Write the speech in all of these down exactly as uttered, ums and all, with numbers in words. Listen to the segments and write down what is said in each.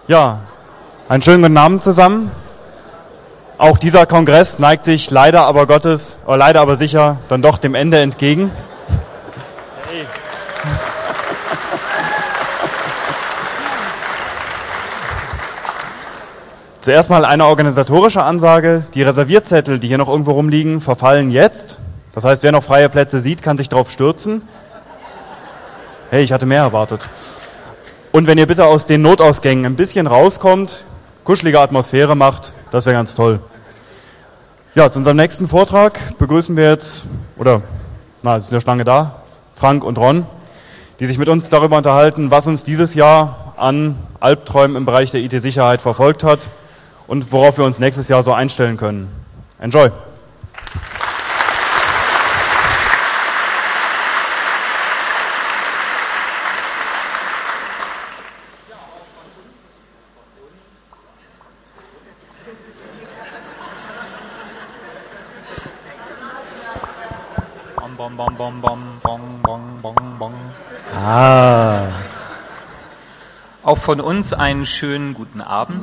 Ja, einen schönen guten Abend zusammen. Auch dieser Kongress neigt sich leider aber Gottes, oder leider aber sicher, dann doch dem Ende entgegen. Hey. Zuerst mal eine organisatorische Ansage. Die Reservierzettel, die hier noch irgendwo rumliegen, verfallen jetzt. Das heißt, wer noch freie Plätze sieht, kann sich drauf stürzen. Hey, ich hatte mehr erwartet. Und wenn ihr bitte aus den Notausgängen ein bisschen rauskommt, kuschelige Atmosphäre macht, das wäre ganz toll. Ja, zu unserem nächsten Vortrag begrüßen wir jetzt, oder, na, es ist eine Schlange da, Frank und Ron, die sich mit uns darüber unterhalten, was uns dieses Jahr an Albträumen im Bereich der I T-Sicherheit verfolgt hat und worauf wir uns nächstes Jahr so einstellen können. Enjoy! Bom, bom, bom, bom, bom, bom, bom. Ah. Auch von uns einen schönen guten Abend.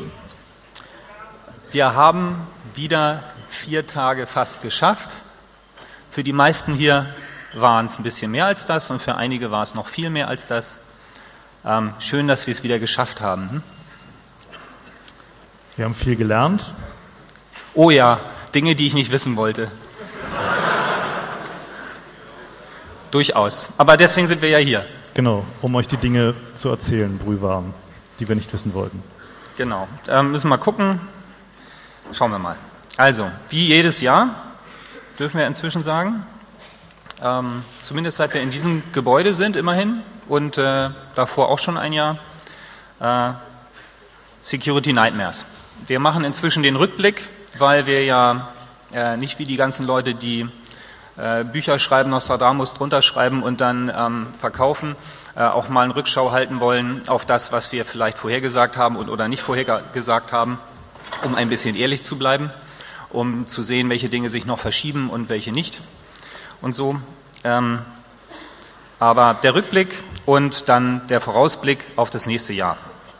Wir haben wieder vier Tage fast geschafft. Für die meisten hier waren es ein bisschen mehr als das und für einige war es noch viel mehr als das. Ähm, schön, dass wir es wieder geschafft haben. Hm? Wir haben viel gelernt. Oh ja, Dinge, die ich nicht wissen wollte. Durchaus. Aber deswegen sind wir ja hier. Genau, um euch die Dinge zu erzählen, brühwarm, die wir nicht wissen wollten. Genau. Ähm, müssen wir mal gucken. Schauen wir mal. Also, wie jedes Jahr, dürfen wir inzwischen sagen, ähm, zumindest seit wir in diesem Gebäude sind, immerhin, und äh, davor auch schon ein Jahr, äh, Security Nightmares. Wir machen inzwischen den Rückblick, weil wir ja äh, nicht wie die ganzen Leute, die Bücher schreiben, Nostradamus drunter schreiben und dann ähm, verkaufen, äh, auch mal eine Rückschau halten wollen auf das, was wir vielleicht vorhergesagt haben und, oder nicht vorhergesagt haben, um ein bisschen ehrlich zu bleiben, um zu sehen, welche Dinge sich noch verschieben und welche nicht und so. Ähm, aber der Rückblick und dann der Vorausblick auf das nächste Jahr.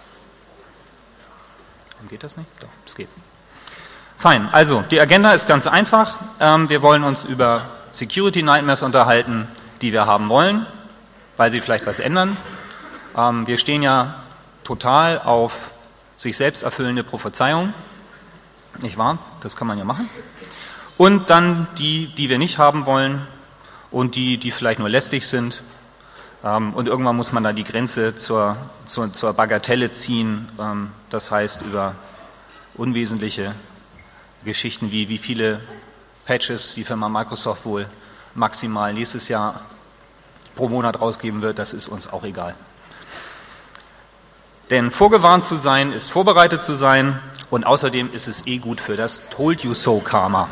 Geht das nicht? Doch, es geht. Fein, also die Agenda ist ganz einfach. Ähm, wir wollen uns über Security Nightmares unterhalten, die wir haben wollen, weil sie vielleicht was ändern. Ähm, wir stehen ja total auf sich selbst erfüllende Prophezeiungen, nicht wahr? Das kann man ja machen. Und dann die, die wir nicht haben wollen und die, die vielleicht nur lästig sind. Ähm, und irgendwann muss man da die Grenze zur, zur, zur Bagatelle ziehen, ähm, das heißt über unwesentliche Geschichten wie wie viele Patches die Firma Microsoft wohl maximal nächstes Jahr pro Monat rausgeben wird, das ist uns auch egal. Denn vorgewarnt zu sein, ist vorbereitet zu sein und außerdem ist es eh gut für das Told You So Karma.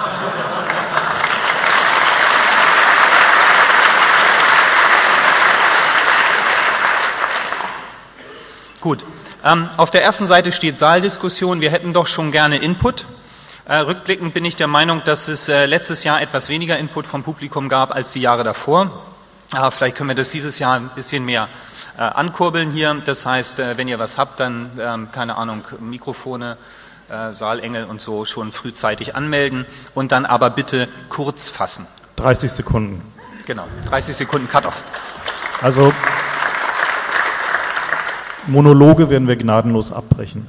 Gut, ähm, auf der ersten Seite steht Saaldiskussion, wir hätten doch schon gerne Input. Äh, rückblickend bin ich der Meinung, dass es äh, letztes Jahr etwas weniger Input vom Publikum gab als die Jahre davor. Äh, vielleicht können wir das dieses Jahr ein bisschen mehr äh, ankurbeln hier. Das heißt, äh, wenn ihr was habt, dann, ähm, keine Ahnung, Mikrofone, äh, Saalengel und so schon frühzeitig anmelden und dann aber bitte kurz fassen. dreißig Sekunden. Genau, dreißig Sekunden Cut-off. Also Monologe werden wir gnadenlos abbrechen.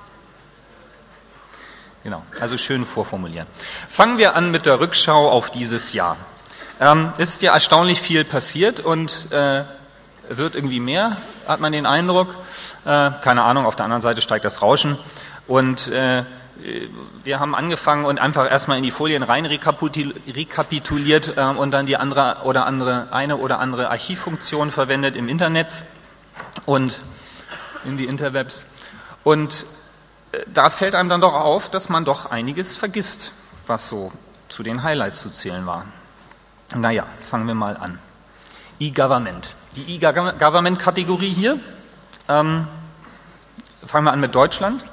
Genau, also schön vorformulieren. Fangen wir an mit der Rückschau auf dieses Jahr. Ähm, es ist ja erstaunlich viel passiert und äh, wird irgendwie mehr, hat man den Eindruck. Äh, keine Ahnung, auf der anderen Seite steigt das Rauschen. Und äh, wir haben angefangen und einfach erstmal in die Folien rein rekapituliert äh, und dann die andere oder andere, eine oder andere Archivfunktion verwendet im Internet und in die Interwebs. Und da fällt einem dann doch auf, dass man doch einiges vergisst, was so zu den Highlights zu zählen war. Naja, fangen wir mal an. E-Government. Die E-Government-Kategorie hier. Ähm, fangen wir an mit Deutschland.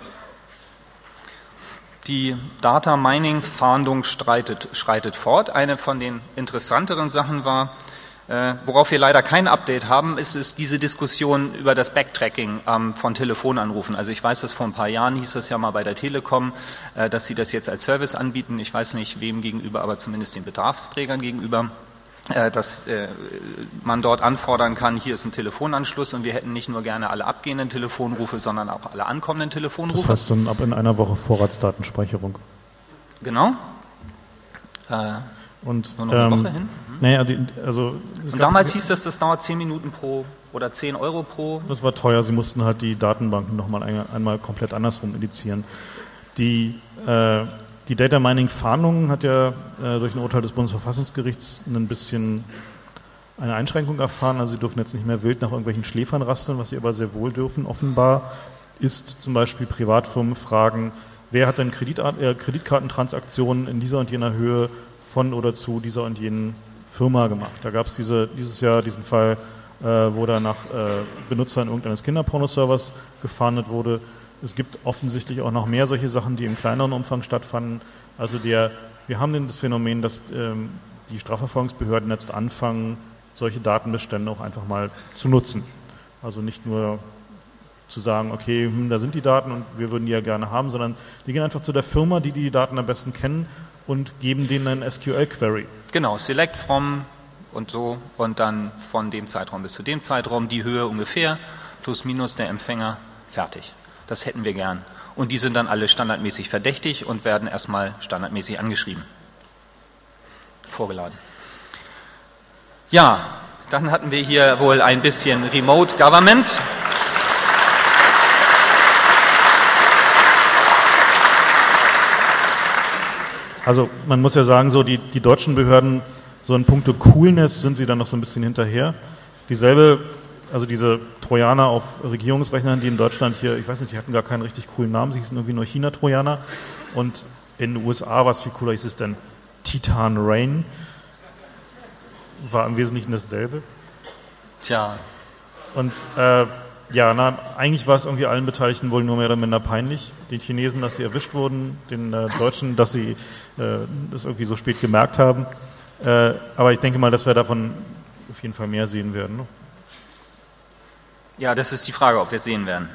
Die Data Mining Fahndung streitet, schreitet fort. Eine von den interessanteren Sachen war, Äh, worauf wir leider kein Update haben, ist, ist diese Diskussion über das Backtracking ähm, von Telefonanrufen. Also ich weiß, dass vor ein paar Jahren hieß das ja mal bei der Telekom, äh, dass sie das jetzt als Service anbieten. Ich weiß nicht wem gegenüber, aber zumindest den Bedarfsträgern gegenüber, äh, dass äh, man dort anfordern kann, hier ist ein Telefonanschluss und wir hätten nicht nur gerne alle abgehenden Telefonrufe, sondern auch alle ankommenden Telefonrufe. Das heißt dann ab in einer Woche Vorratsdatenspeicherung. Genau. Äh, Und, nur noch eine ähm, Woche hin. Naja, die, also Und damals hieß das, das dauert zehn Minuten pro oder zehn Euro pro. Das war teuer, sie mussten halt die Datenbanken nochmal ein, einmal komplett andersrum indizieren. Die, äh, die Data Mining Fahndung hat ja äh, durch ein Urteil des Bundesverfassungsgerichts ein bisschen eine Einschränkung erfahren. Also sie dürfen jetzt nicht mehr wild nach irgendwelchen Schläfern rasteln, was sie aber sehr wohl dürfen. Offenbar ist zum Beispiel Privatfirmen fragen, wer hat denn Kredit, äh, Kreditkartentransaktionen in dieser und jener Höhe von oder zu dieser und jenen Firma gemacht. Da gab es diese, dieses Jahr diesen Fall, äh, wo da nach äh, Benutzern irgendeines Kinderpornoservers gefahndet wurde. Es gibt offensichtlich auch noch mehr solche Sachen, die im kleineren Umfang stattfanden. Also der, wir haben das Phänomen, dass ähm, die Strafverfolgungsbehörden jetzt anfangen, solche Datenbestände auch einfach mal zu nutzen. Also nicht nur zu sagen, okay, hm, da sind die Daten und wir würden die ja gerne haben, sondern die gehen einfach zu der Firma, die die Daten am besten kennen und geben denen einen S Q L-Query. Genau, select from und so und dann von dem Zeitraum bis zu dem Zeitraum, die Höhe ungefähr, plus minus der Empfänger, fertig. Das hätten wir gern. Und die sind dann alle standardmäßig verdächtig und werden erstmal standardmäßig angeschrieben. Vorgeladen. Ja, dann hatten wir hier wohl ein bisschen Remote Government. Also man muss ja sagen, so die, die deutschen Behörden, so in puncto Coolness sind sie dann noch so ein bisschen hinterher. Dieselbe, also diese Trojaner auf Regierungsrechnern, die in Deutschland hier, ich weiß nicht, die hatten gar keinen richtig coolen Namen, sie hießen irgendwie nur China-Trojaner. Und in den U S A war es viel cooler, hieß es denn Titan Rain. War im Wesentlichen dasselbe. Tja. Und äh, ja, na, eigentlich war es irgendwie allen Beteiligten wohl nur mehr oder minder peinlich. Den Chinesen, dass sie erwischt wurden, den äh, Deutschen, dass sie äh, das irgendwie so spät gemerkt haben. Äh, aber ich denke mal, dass wir davon auf jeden Fall mehr sehen werden. Ne? Ja, das ist die Frage, ob wir es sehen werden.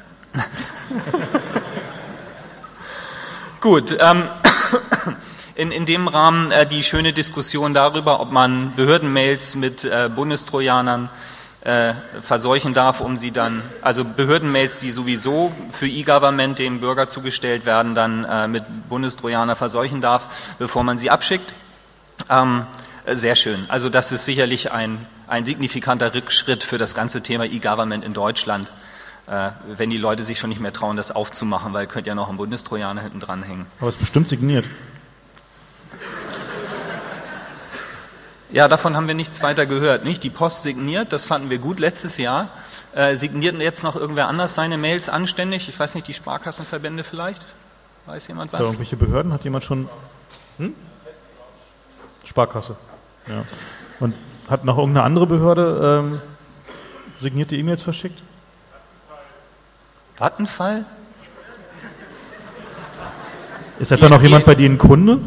Gut, ähm, in, in dem Rahmen äh, die schöne Diskussion darüber, ob man Behördenmails mit äh, Bundestrojanern äh, verseuchen darf, um sie dann, also Behördenmails, die sowieso für E-Government dem Bürger zugestellt werden, dann äh, mit Bundestrojaner verseuchen darf, bevor man sie abschickt. Ähm, sehr schön. Also das ist sicherlich ein, ein signifikanter Rückschritt für das ganze Thema E-Government in Deutschland, äh, wenn die Leute sich schon nicht mehr trauen, das aufzumachen, weil könnte ja noch ein Bundestrojaner hinten dranhängen. Aber es ist bestimmt signiert. Ja, davon haben wir nichts weiter gehört. Nicht? Die Post signiert, das fanden wir gut letztes Jahr. Äh, signiert jetzt noch irgendwer anders seine Mails anständig? Ich weiß nicht, die Sparkassenverbände vielleicht? Weiß jemand was? Für irgendwelche Behörden hat jemand schon... Hm? Sparkasse. Ja. Und hat noch irgendeine andere Behörde ähm, signierte E-Mails verschickt? Vattenfall? Ist etwa noch jemand bei Ihnen Kunde?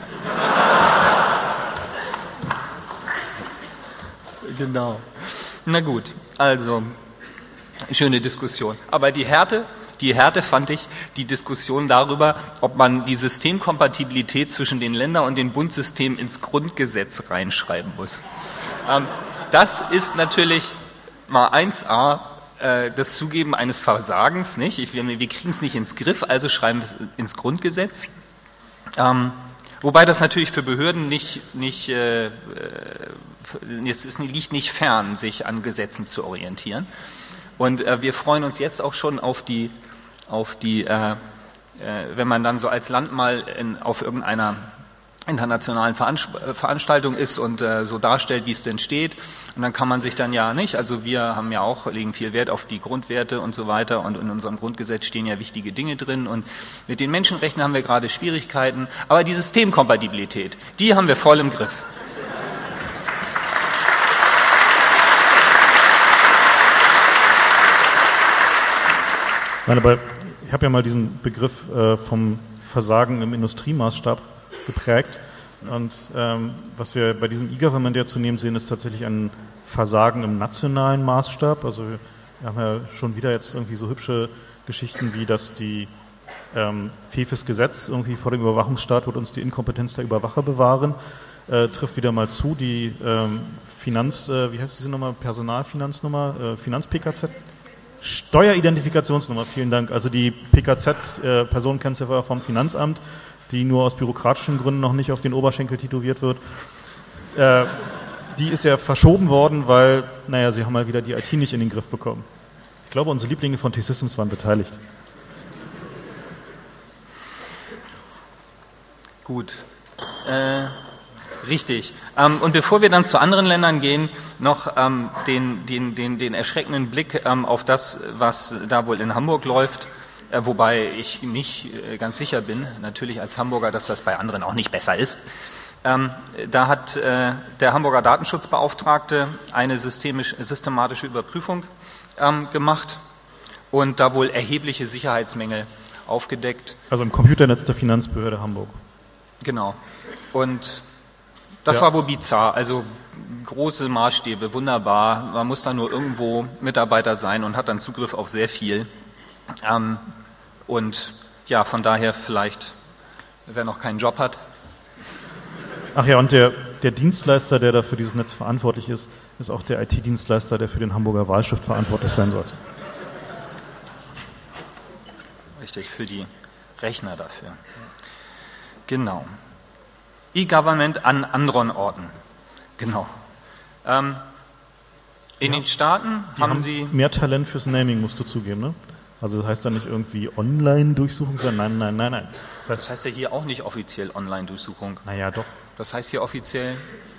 Genau. Na gut, also schöne Diskussion. Aber die Härte, die Härte fand ich die Diskussion darüber, ob man die Systemkompatibilität zwischen den Länder- und den Bundessystemen ins Grundgesetz reinschreiben muss. Ähm, das ist natürlich mal eins a äh, das Zugeben eines Versagens, nicht? Ich, wir wir kriegen es nicht ins Griff, also schreiben wir es ins Grundgesetz. Ähm, Wobei das natürlich für Behörden nicht, nicht äh, es ist, liegt nicht fern, sich an Gesetzen zu orientieren. Und äh, wir freuen uns jetzt auch schon auf die, auf die äh, äh, wenn man dann so als Land mal in, auf irgendeiner internationalen Veranstaltung ist und äh, so darstellt, wie es denn steht. Und dann kann man sich dann ja nicht, also wir haben ja auch, legen viel Wert auf die Grundwerte und so weiter und in unserem Grundgesetz stehen ja wichtige Dinge drin und mit den Menschenrechten haben wir gerade Schwierigkeiten, aber die Systemkompatibilität, die haben wir voll im Griff. Nein, aber ich habe ja mal diesen Begriff äh, vom Versagen im Industriemaßstab geprägt. Und ähm, was wir bei diesem E-Government ja zunehmend sehen, ist tatsächlich ein Versagen im nationalen Maßstab. Also wir haben ja schon wieder jetzt irgendwie so hübsche Geschichten wie, dass die ähm, Fefes Gesetz irgendwie vor dem Überwachungsstaat wird uns die Inkompetenz der Überwacher bewahren, äh, trifft wieder mal zu. Die ähm, Finanz, äh, wie heißt diese Nummer, Personalfinanznummer, äh, Finanz-P K Z? Steueridentifikationsnummer, vielen Dank. Also die P K Z, äh, Personenkennziffer vom Finanzamt, die nur aus bürokratischen Gründen noch nicht auf den Oberschenkel tätowiert wird, äh, die ist ja verschoben worden, weil, naja, sie haben mal wieder die I T nicht in den Griff bekommen. Ich glaube, unsere Lieblinge von T-Systems waren beteiligt. Gut. Äh, richtig. Ähm, und bevor wir dann zu anderen Ländern gehen, noch ähm, den, den, den, den erschreckenden Blick ähm, auf das, was da wohl in Hamburg läuft. Wobei ich nicht ganz sicher bin, natürlich als Hamburger, dass das bei anderen auch nicht besser ist. Ähm, da hat äh, der Hamburger Datenschutzbeauftragte eine systemisch, systematische Überprüfung ähm, gemacht und da wohl erhebliche Sicherheitsmängel aufgedeckt. Also im Computernetz der Finanzbehörde Hamburg. Genau. Und das ja. war wohl bizarr. Also große Maßstäbe, wunderbar. Man muss da nur irgendwo Mitarbeiter sein und hat dann Zugriff auf sehr viel. Ähm, Und ja, von daher vielleicht, wer noch keinen Job hat. Ach ja, und der, der Dienstleister, der da für dieses Netz verantwortlich ist, ist auch der I T-Dienstleister, der für den Hamburger Wahlstift verantwortlich sein sollte. Richtig, für die Rechner dafür. Genau. E-Government an anderen Orten. Genau. Ähm, in ja. den Staaten Die haben, haben sie... mehr Talent fürs Naming, musst du zugeben, ne? Also das heißt dann nicht irgendwie Online-Durchsuchung, sondern nein, nein, nein, nein. Das heißt, das heißt ja hier auch nicht offiziell Online-Durchsuchung. Naja, doch. Das heißt hier offiziell...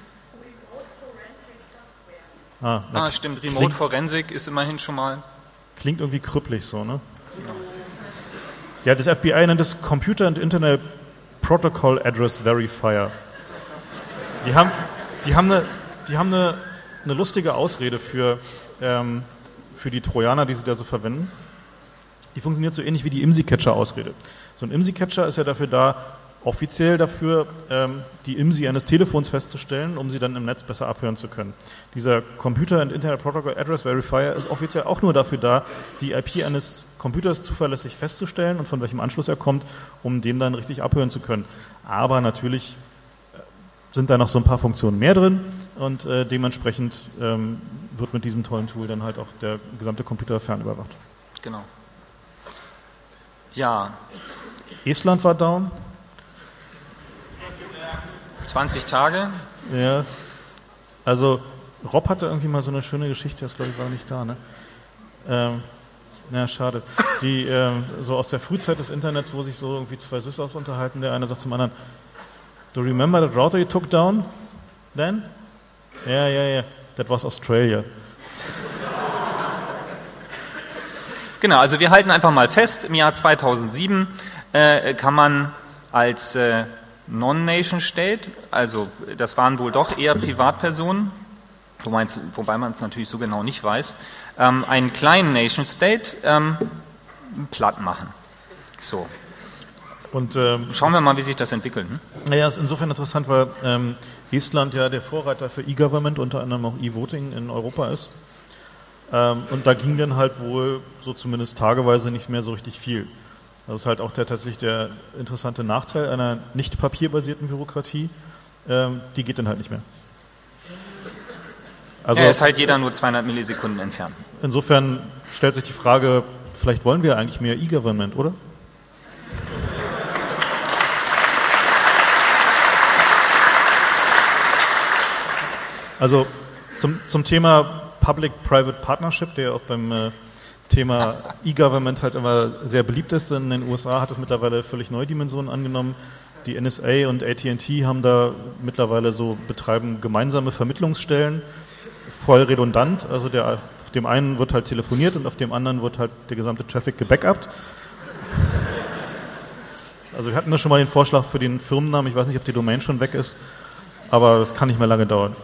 Ah, ah stimmt, Remote Forensik ist immerhin schon mal... Klingt irgendwie krüppelig so, ne? Ja, ja, das F B I nennt es Computer and Internet Protocol Address Verifier. Die haben, die haben eine, die haben eine, eine lustige Ausrede für, ähm, für die Trojaner, die sie da so verwenden. Die funktioniert so ähnlich wie die I M S I-Catcher-Ausrede. So ein I M S I-Catcher ist ja dafür da, offiziell dafür, ähm, die I M S I eines Telefons festzustellen, um sie dann im Netz besser abhören zu können. Dieser Computer and Internet Protocol Address Verifier ist offiziell auch nur dafür da, die I P eines Computers zuverlässig festzustellen und von welchem Anschluss er kommt, um den dann richtig abhören zu können. Aber natürlich sind da noch so ein paar Funktionen mehr drin und äh, dementsprechend ähm, wird mit diesem tollen Tool dann halt auch der gesamte Computer fernüberwacht. Genau. Ja. Estland war down. zwanzig Tage. Ja. Also Rob hatte irgendwie mal so eine schöne Geschichte, das glaube ich war nicht da, ne? Ähm, ja, schade. Die ähm, so aus der Frühzeit des Internets, wo sich so irgendwie zwei Sysops unterhalten, der eine sagt zum anderen, do you remember that router you took down then? Yeah, yeah, yeah. That was Australia. Genau, also wir halten einfach mal fest, im Jahr zweitausendsieben äh, kann man als äh, Non-Nation-State, also das waren wohl doch eher Privatpersonen, wobei man es natürlich so genau nicht weiß, ähm, einen kleinen Nation-State ähm, platt machen. So. Und, ähm, schauen wir mal, wie sich das entwickelt. Hm? Naja, ist insofern interessant, weil ähm, Estland ja der Vorreiter für E-Government, unter anderem auch E-Voting in Europa ist. Ähm, und da ging dann halt wohl so zumindest tageweise nicht mehr so richtig viel. Das ist halt auch der, tatsächlich der interessante Nachteil einer nicht papierbasierten Bürokratie. Ähm, die geht dann halt nicht mehr. Also ja, ist halt jeder nur zweihundert Millisekunden entfernt. Insofern stellt sich die Frage, vielleicht wollen wir eigentlich mehr E-Government, oder? Also zum, zum Thema Public-Private Partnership, der auch beim äh, Thema E-Government halt immer sehr beliebt ist. In den U S A hat es mittlerweile völlig neue Dimensionen angenommen. Die N S A und A T and T haben da mittlerweile so, betreiben gemeinsame Vermittlungsstellen, voll redundant. Also der, auf dem einen wird halt telefoniert und auf dem anderen wird halt der gesamte Traffic gebackupt. Also wir hatten da schon mal den Vorschlag für den Firmennamen. Ich weiß nicht, ob die Domain schon weg ist, aber das kann nicht mehr lange dauern.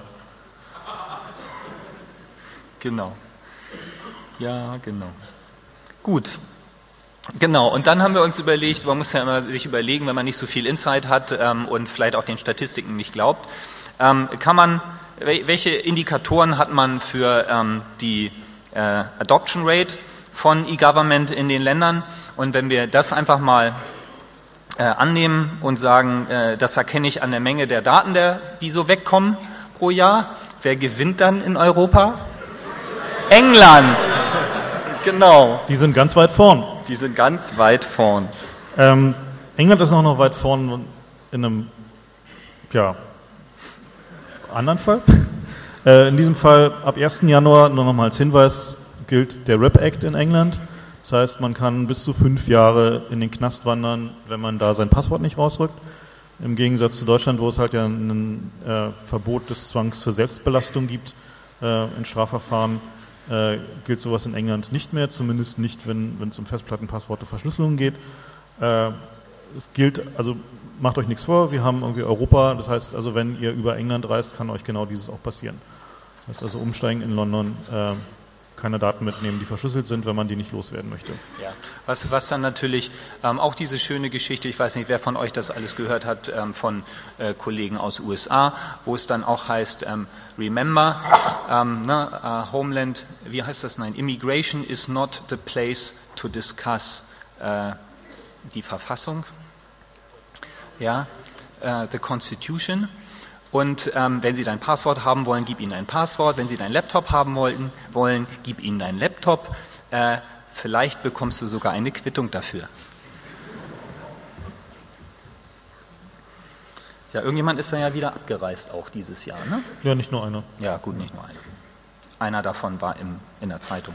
Genau. Ja, genau. Gut. Genau, und dann haben wir uns überlegt, man muss ja immer sich überlegen, wenn man nicht so viel Insight hat ähm, und vielleicht auch den Statistiken nicht glaubt, ähm, kann man, welche Indikatoren hat man für ähm, die äh, Adoption Rate von E-Government in den Ländern? Und wenn wir das einfach mal äh, annehmen und sagen, äh, das erkenne ich an der Menge der Daten, der, die so wegkommen pro Jahr, wer gewinnt dann in Europa? England! Genau. Die sind ganz weit vorn. Die sind ganz weit vorn. Ähm, England ist auch noch weit vorn in einem, ja, anderen Fall. Äh, in diesem Fall ab ersten Januar, nur nochmal als Hinweis, gilt der R I P Act in England. Das heißt, man kann bis zu fünf Jahre in den Knast wandern, wenn man da sein Passwort nicht rausrückt. Im Gegensatz zu Deutschland, wo es halt ja ein äh, Verbot des Zwangs zur Selbstbelastung gibt äh, in Strafverfahren, Äh, gilt sowas in England nicht mehr, zumindest nicht, wenn es um Festplattenpassworte, Verschlüsselung geht. Äh, es gilt, also macht euch nichts vor, wir haben irgendwie Europa, das heißt also, wenn ihr über England reist, kann euch genau dieses auch passieren. Das heißt also, umsteigen in London, äh, keine Daten mitnehmen, die verschlüsselt sind, wenn man die nicht loswerden möchte. Ja, was, was dann natürlich ähm, auch diese schöne Geschichte, ich weiß nicht, wer von euch das alles gehört hat, ähm, von äh, Kollegen aus U S A, wo es dann auch heißt, ähm, remember, ähm, ne, uh, Homeland, wie heißt das? Nein, Immigration is not the place to discuss äh, die Verfassung, ja, äh, the Constitution. Und ähm, wenn Sie dein Passwort haben wollen, gib ihnen ein Passwort. Wenn Sie deinen Laptop haben wollten, wollen, gib ihnen deinen Laptop. Äh, vielleicht bekommst du sogar eine Quittung dafür. Ja, irgendjemand ist da ja wieder abgereist auch dieses Jahr, ne? Ja, nicht nur einer. Ja, gut, nicht nur einer. Einer davon war im, in der Zeitung.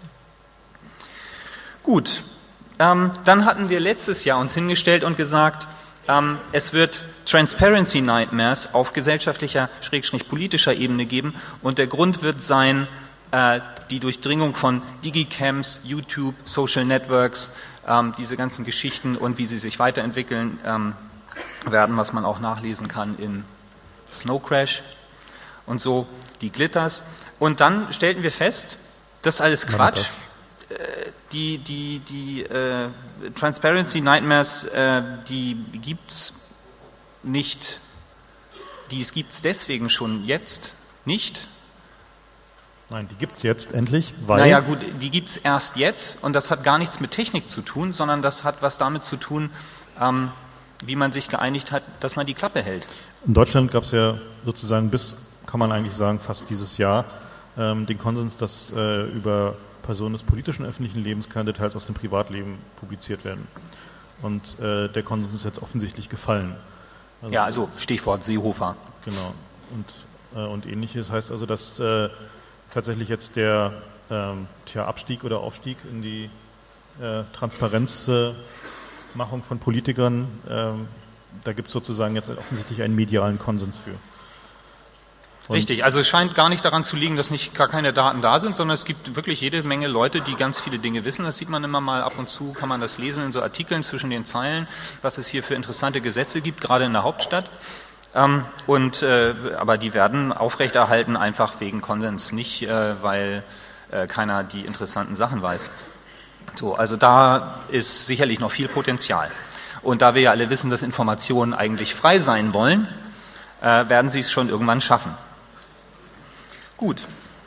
Gut, ähm, dann hatten wir letztes Jahr uns hingestellt und gesagt, ähm, es wird Transparency Nightmares auf gesellschaftlicher, schrägstrich politischer Ebene geben und der Grund wird sein, äh, die Durchdringung von Digicams, YouTube, Social Networks, ähm, diese ganzen Geschichten und wie sie sich weiterentwickeln ähm, werden, was man auch nachlesen kann in Snow Crash und so, die Glitters. Und dann stellten wir fest, das ist alles Quatsch. Äh, die die, die äh, Transparency Nightmares, äh, die gibt's nicht, die gibt's deswegen schon jetzt nicht. Nein, die gibt's jetzt endlich, weil... Naja gut, die gibt's erst jetzt und das hat gar nichts mit Technik zu tun, sondern das hat was damit zu tun, ähm, wie man sich geeinigt hat, dass man die Klappe hält. In Deutschland gab es ja sozusagen bis, kann man eigentlich sagen, fast dieses Jahr ähm, den Konsens, dass äh, über Personen des politischen öffentlichen Lebens keine Details aus dem Privatleben publiziert werden. Und äh, der Konsens ist jetzt offensichtlich gefallen. Also, ja, also Stichwort Seehofer. Genau. Und, äh, und ähnliches heißt also, dass äh, tatsächlich jetzt der ähm, tja, Abstieg oder Aufstieg in die äh, Transparenzmachung äh, von Politikern, äh, da gibt es sozusagen jetzt offensichtlich einen medialen Konsens für. Und Richtig, also es scheint gar nicht daran zu liegen, dass nicht gar keine Daten da sind, sondern es gibt wirklich jede Menge Leute, die ganz viele Dinge wissen. Das sieht man immer mal ab und zu, kann man das lesen in so Artikeln zwischen den Zeilen, was es hier für interessante Gesetze gibt, gerade in der Hauptstadt. Ähm, und, äh, aber die werden aufrechterhalten, einfach wegen Konsens, nicht äh, weil äh, keiner die interessanten Sachen weiß. So, also da ist sicherlich noch viel Potenzial. Und da wir ja alle wissen, dass Informationen eigentlich frei sein wollen, äh, werden sie es schon irgendwann schaffen. Gut.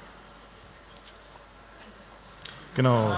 Genau.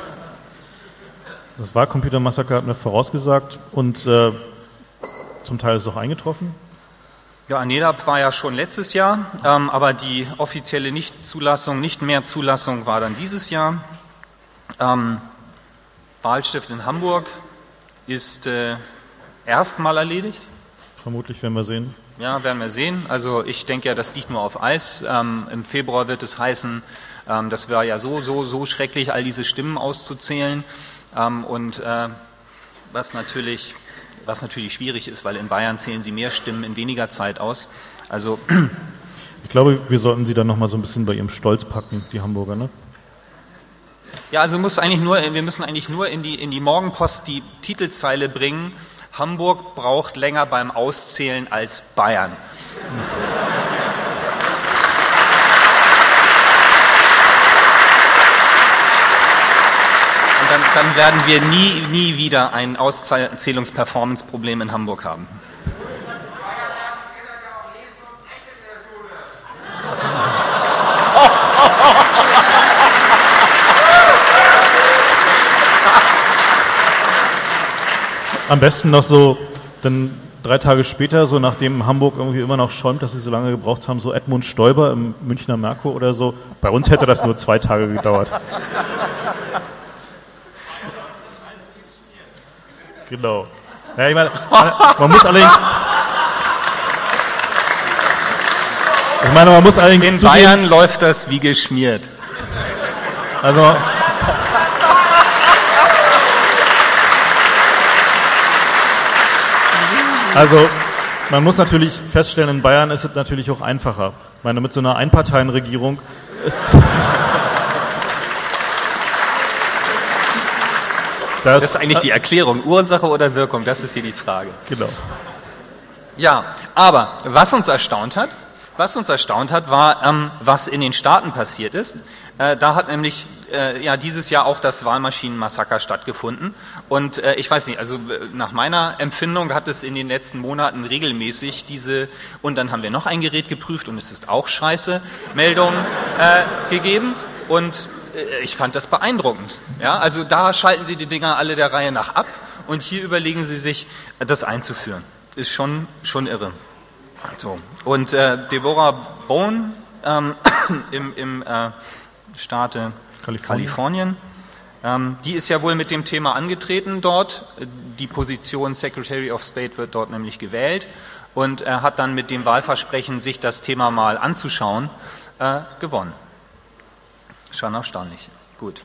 Das Wahlcomputer-Massaker hat mir vorausgesagt und äh, zum Teil ist es auch eingetroffen. Ja, N E D A P war ja schon letztes Jahr, ähm, aber die offizielle Nichtzulassung, nicht mehr Zulassung war dann dieses Jahr. Ähm, Wahlstift in Hamburg ist äh, erstmal erledigt. Vermutlich werden wir sehen. Ja, werden wir sehen. Also ich denke ja, das liegt nur auf Eis. Ähm, im Februar wird es heißen, ähm, das war ja so, so, so schrecklich, all diese Stimmen auszuzählen. Ähm, und äh, was natürlich, was natürlich schwierig ist, weil in Bayern zählen sie mehr Stimmen in weniger Zeit aus. Also ich glaube, wir sollten sie dann noch mal so ein bisschen bei ihrem Stolz packen, die Hamburger, ne? Ja, also muss eigentlich nur, wir müssen eigentlich nur in die, in die Morgenpost die Titelzeile bringen: Hamburg braucht länger beim Auszählen als Bayern. Und dann dann werden wir nie, nie wieder ein Auszählungs-Performance-Problem in Hamburg haben. Am besten noch so, dann drei Tage später, so nachdem Hamburg irgendwie immer noch schäumt, dass sie so lange gebraucht haben, so Edmund Stoiber im Münchner Merkur oder so. Bei uns hätte das nur zwei Tage gedauert. Genau. Ja, ich meine, man muss allerdings... Ich meine, man muss allerdings... In Bayern läuft das wie geschmiert. Also... Also, man muss natürlich feststellen, in Bayern ist es natürlich auch einfacher. Ich meine, mit so einer Einparteienregierung ist... Das, das ist eigentlich die Erklärung. Ursache oder Wirkung, das ist hier die Frage. Genau. Ja, aber was uns erstaunt hat, was uns erstaunt hat, war, ähm, was in den Staaten passiert ist. Äh, da hat nämlich äh, ja dieses Jahr auch das Wahlmaschinenmassaker stattgefunden. Und äh, ich weiß nicht, also nach meiner Empfindung hat es in den letzten Monaten regelmäßig diese, und dann haben wir noch ein Gerät geprüft und es ist auch scheiße, Meldungen äh, gegeben. Und äh, ich fand das beeindruckend. Ja, also da schalten sie die Dinger alle der Reihe nach ab und hier überlegen sie sich, das einzuführen. Ist schon, schon irre. So. Und äh, Deborah Bone ähm, im, im äh, Staate Kalifornien, Kalifornien ähm, die ist ja wohl mit dem Thema angetreten dort. Die Position Secretary of State wird dort nämlich gewählt und er äh, hat dann mit dem Wahlversprechen, sich das Thema mal anzuschauen, äh, gewonnen. Schon erstaunlich. Gut.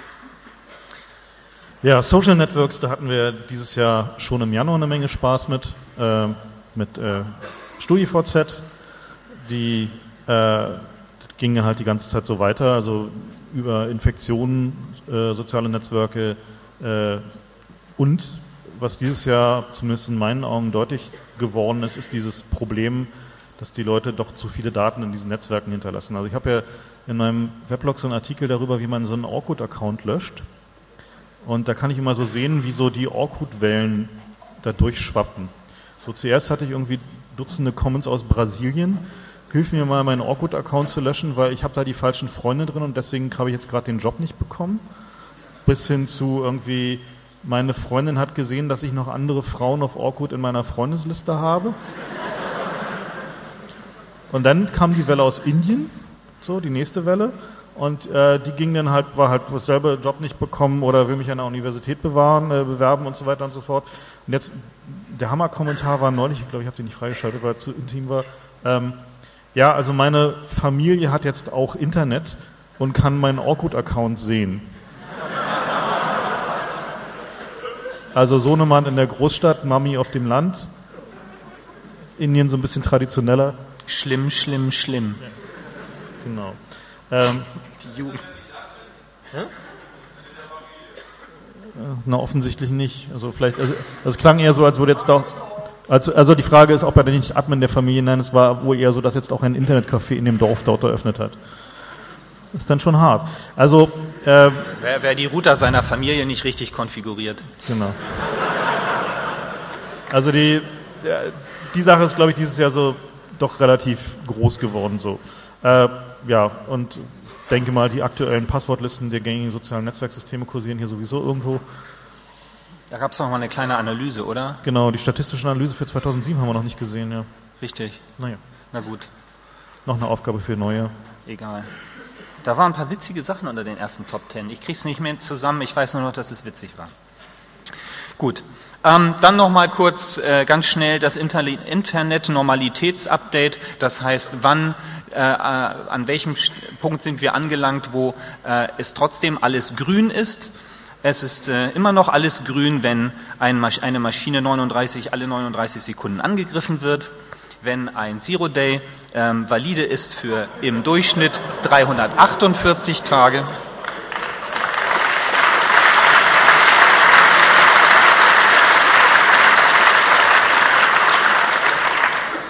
Ja, Social Networks, da hatten wir dieses Jahr schon im Januar eine Menge Spaß mit, äh, mit äh, StudiVZ, die äh, ging dann halt die ganze Zeit so weiter, also über Infektionen, äh, soziale Netzwerke äh, und was dieses Jahr zumindest in meinen Augen deutlich geworden ist, ist dieses Problem, dass die Leute doch zu viele Daten in diesen Netzwerken hinterlassen. Also ich habe ja in meinem Weblog so einen Artikel darüber, wie man so einen Orkut-Account löscht und da kann ich immer so sehen, wie so die Orkut-Wellen da durchschwappen. So zuerst hatte ich irgendwie Dutzende Comments aus Brasilien. Hilf mir mal, meinen Orkut-Account zu löschen, weil ich habe da die falschen Freunde drin und deswegen habe ich jetzt gerade den Job nicht bekommen. Bis hin zu irgendwie, meine Freundin hat gesehen, dass ich noch andere Frauen auf Orkut in meiner Freundesliste habe. Und dann kam die Welle aus Indien, so die nächste Welle. Und äh, die ging dann halt, war halt selber Job nicht bekommen oder will mich an der Universität bewahren, äh, bewerben und so weiter und so fort. Und jetzt, der Hammer-Kommentar war neulich, ich glaube, ich habe den nicht freigeschaltet, weil er zu intim war. Ähm, ja, also meine Familie hat jetzt auch Internet und kann meinen Orkut-Account sehen. Also Sohnemann in der Großstadt, Mami auf dem Land. Indien so ein bisschen traditioneller. Schlimm, schlimm, schlimm. Ja. Genau. Ähm, Die Jugend. Hä? Na, offensichtlich nicht. Also vielleicht, also, also es klang eher so, als würde jetzt doch, also, also die Frage ist, ob er denn nicht Admin der Familie, nein, es war wohl eher so, dass jetzt auch ein Internetcafé in dem Dorf dort eröffnet hat. Ist dann schon hart. Also, äh, wer, wer die Router seiner Familie nicht richtig konfiguriert. Genau. Also die, die Sache ist, glaube ich, dieses Jahr so doch relativ groß geworden, so. Äh, ja, und denke mal, die aktuellen Passwortlisten der gängigen sozialen Netzwerksysteme kursieren hier sowieso irgendwo. Da gab es noch mal eine kleine Analyse, oder? Genau, die statistische Analyse für zweitausendsieben haben wir noch nicht gesehen, ja. Richtig. Naja. Na gut. Noch eine Aufgabe für Neue. Egal. Da waren ein paar witzige Sachen unter den ersten Top Ten. Ich krieg's nicht mehr zusammen, ich weiß nur noch, dass es witzig war. Gut. Ähm, dann noch mal kurz äh, ganz schnell das Inter- Internet-Normalitäts-Update. Das heißt, wann, äh, äh, an welchem Punkt sind wir angelangt, wo äh, es trotzdem alles grün ist. Es ist äh, immer noch alles grün, wenn ein Masch- eine Maschine neununddreißig, alle neununddreißig Sekunden angegriffen wird. Wenn ein Zero-Day ähm, valide ist für im Durchschnitt dreihundertachtundvierzig Tage.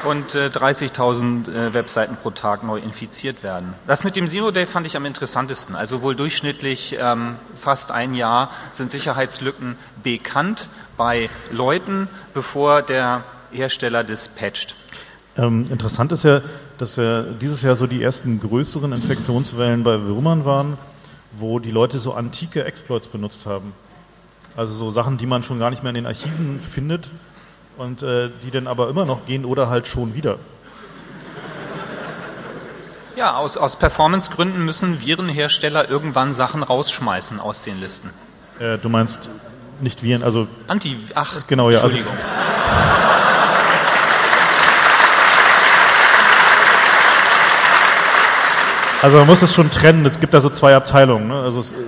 und äh, dreißigtausend äh, Webseiten pro Tag neu infiziert werden. Das mit dem Zero Day fand ich am interessantesten. Also wohl durchschnittlich ähm, fast ein Jahr sind Sicherheitslücken bekannt bei Leuten, bevor der Hersteller das patcht. Ähm, interessant ist ja, dass ja dieses Jahr so die ersten größeren Infektionswellen bei Würmern waren, wo die Leute so antike Exploits benutzt haben. Also so Sachen, die man schon gar nicht mehr in den Archiven findet und äh, die dann aber immer noch gehen oder halt schon wieder. Ja, aus, aus Performance-Gründen müssen Virenhersteller irgendwann Sachen rausschmeißen aus den Listen. Äh, du meinst nicht Viren, also... Anti... Ach, genau, ja, Entschuldigung. Also, also man muss es schon trennen, es gibt da so zwei Abteilungen. Ne? Also es,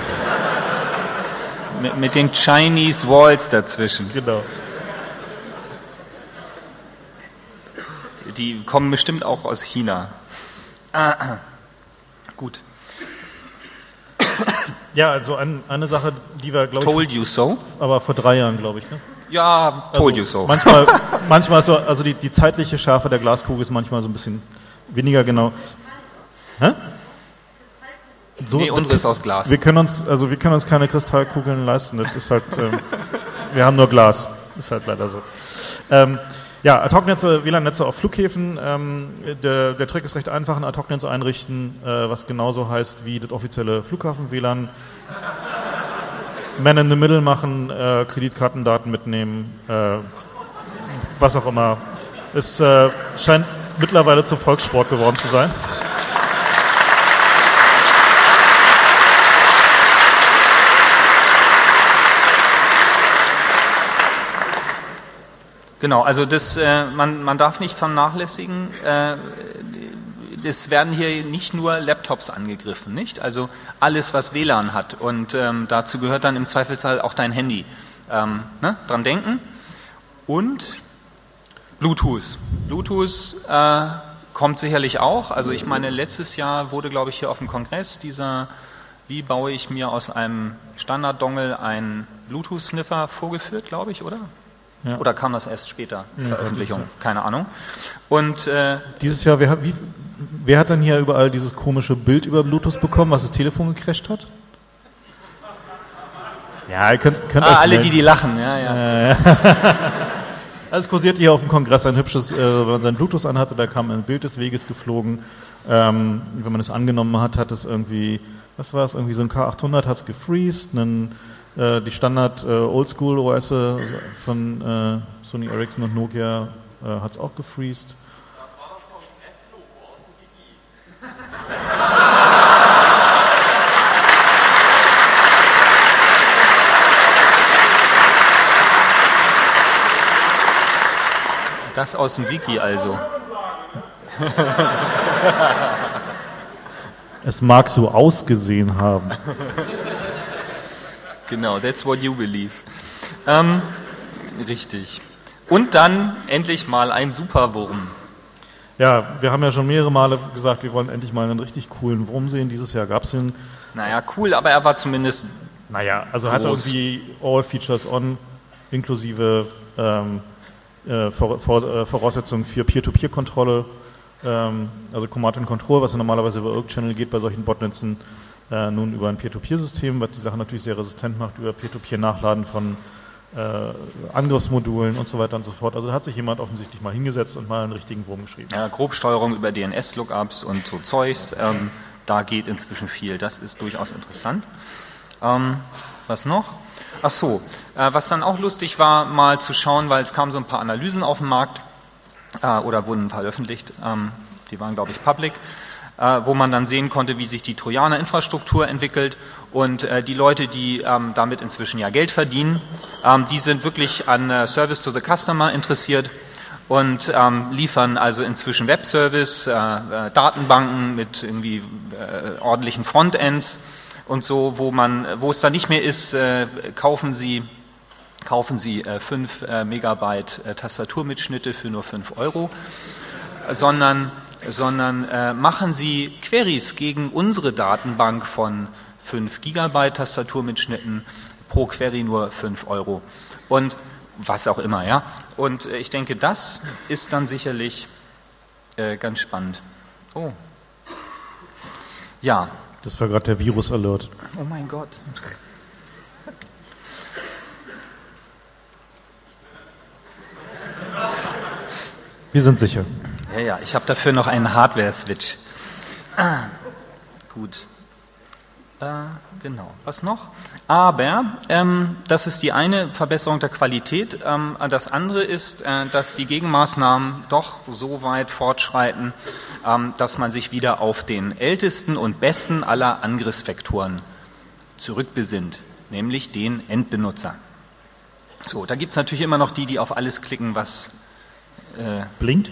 mit, mit den Chinese Walls dazwischen. Genau. Die kommen bestimmt auch aus China. Ah, gut. Ja, also ein, eine Sache, die wir, glaube ich... Told you so? Aber vor drei Jahren, glaube ich, ne? Ja, told also you so. Manchmal, manchmal ist so, also die, die zeitliche Schärfe der Glaskugel ist manchmal so ein bisschen weniger genau. Hä? So, nee, unsere ist aus Glas. Wir können uns, also wir können uns keine Kristallkugeln leisten. Das ist halt, ähm, wir haben nur Glas. Ist halt leider so. Ähm, ja, Ad-Hoc-Netze, W L A N-Netze auf Flughäfen. Ähm, der, der Trick ist recht einfach, ein Ad-Hoc-Netz einrichten, äh, was genauso heißt wie das offizielle Flughafen-W L A N. Man in the Middle machen, äh, Kreditkartendaten mitnehmen, äh, was auch immer. Es äh, scheint mittlerweile zum Volkssport geworden zu sein. Genau, also das, äh, man, man darf nicht vernachlässigen, äh, es werden hier nicht nur Laptops angegriffen, nicht? Also alles, was W L A N hat, und ähm, dazu gehört dann im Zweifelsfall auch dein Handy. Ähm, ne? Dran denken. Und Bluetooth. Bluetooth äh, kommt sicherlich auch. Also ich meine, letztes Jahr wurde, glaube ich, hier auf dem Kongress dieser, wie baue ich mir aus einem Standard-Dongle einen Bluetooth-Sniffer vorgeführt, glaube ich, oder? Ja. Oder kam das erst später? Ja, Veröffentlichung, keine Ahnung. Und äh, dieses Jahr, wer hat, wie, wer hat dann hier überall dieses komische Bild über Bluetooth bekommen, was das Telefon gecrasht hat? Ja, ihr könnt, könnt ah, euch alle, melden. die die lachen, ja, ja. Äh, also es kursierte hier auf dem Kongress ein hübsches, äh, wenn man sein Bluetooth anhatte, da kam ein Bild des Weges geflogen. Ähm, wenn man es angenommen hat, hat es irgendwie, was war es, irgendwie so ein K achthundert hat es gefreezed, einen die Standard äh, Oldschool O S von äh, Sony Ericsson und Nokia äh, hat es auch gefreezed. Das war das noch ein S-Logo aus dem Wiki. Das aus dem Wiki also. Es mag so ausgesehen haben. Genau, that's what you believe. Ähm, richtig. Und dann endlich mal ein Superwurm. Ja, wir haben ja schon mehrere Male gesagt, wir wollen endlich mal einen richtig coolen Wurm sehen. Dieses Jahr gab es den. Naja, cool, aber er war zumindest Naja, also groß. Hat irgendwie All Features On, inklusive ähm, äh, Vor- Vor- Voraussetzungen für Peer-to-Peer-Kontrolle, ähm, also Command and Control, was ja normalerweise über Irk-Channel geht bei solchen Botnetzen. Äh, nun über ein Peer-to-Peer-System, was die Sache natürlich sehr resistent macht, über Peer-to-Peer-Nachladen von äh, Angriffsmodulen und so weiter und so fort. Also da hat sich jemand offensichtlich mal hingesetzt und mal einen richtigen Wurm geschrieben. Ja, Grobsteuerung über D N S-Lookups und so Zeugs, ähm, da geht inzwischen viel. Das ist durchaus interessant. Ähm, was noch? Ach so, äh, was dann auch lustig war, mal zu schauen, weil es kamen so ein paar Analysen auf den Markt äh, oder wurden veröffentlicht, ähm, die waren, glaube ich, public, wo man dann sehen konnte, wie sich die Trojaner-Infrastruktur entwickelt, und äh, die Leute, die ähm, damit inzwischen ja Geld verdienen, ähm, die sind wirklich an äh, Service to the Customer interessiert und ähm, liefern also inzwischen Webservice, äh, äh, Datenbanken mit irgendwie äh, ordentlichen Frontends und so, wo man, wo es dann nicht mehr ist, äh, kaufen Sie kaufen Sie äh, fünf äh, Megabyte äh, Tastaturmitschnitte für nur fünf Euro, sondern sondern äh, machen Sie Queries gegen unsere Datenbank von fünf Gigabyte Tastaturmitschnitten, pro Query nur fünf Euro. Und was auch immer, ja. Und äh, ich denke, das ist dann sicherlich äh, ganz spannend. Oh. Ja. Das war gerade der Virus-Alert. Oh mein Gott. Wir sind sicher. Ja, ja, ich habe dafür noch einen Hardware-Switch. Ah, gut. Äh, genau. Was noch? Aber ähm, das ist die eine Verbesserung der Qualität. Ähm, das andere ist, äh, dass die Gegenmaßnahmen doch so weit fortschreiten, ähm, dass man sich wieder auf den ältesten und besten aller Angriffsvektoren zurückbesinnt, nämlich den Endbenutzer. So, da gibt es natürlich immer noch die, die auf alles klicken, was äh, blinkt,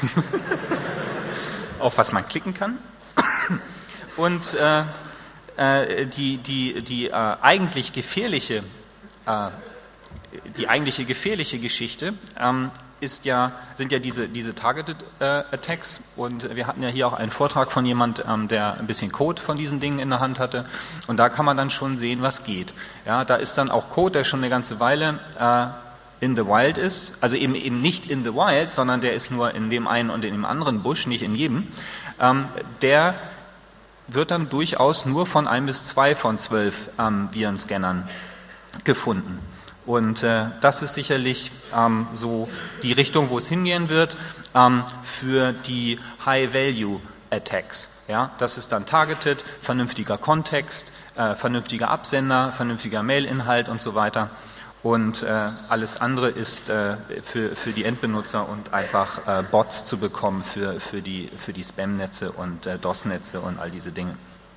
auf was man klicken kann. Und äh, äh, die, die, die äh, eigentlich gefährliche, äh, die eigentliche gefährliche Geschichte ähm, ist ja, sind ja diese, diese Targeted äh, Attacks, und wir hatten ja hier auch einen Vortrag von jemand, ähm, der ein bisschen Code von diesen Dingen in der Hand hatte, und da kann man dann schon sehen, was geht. Ja, da ist dann auch Code, der schon eine ganze Weile äh, in the wild ist, also eben eben nicht in the wild, sondern der ist nur in dem einen und in dem anderen Busch, nicht in jedem. Ähm, der wird dann durchaus nur von ein bis zwei von zwölf ähm, Virenscannern gefunden. Und äh, das ist sicherlich ähm, so die Richtung, wo es hingehen wird ähm, für die High-Value-Attacks. Ja, das ist dann targeted, vernünftiger Kontext, äh, vernünftiger Absender, vernünftiger Mail-Inhalt und so weiter. Und äh, alles andere ist äh, für, für die Endbenutzer und einfach äh, Bots zu bekommen für, für die, für die Spam-Netze und äh, DOS-Netze und all diese Dinge.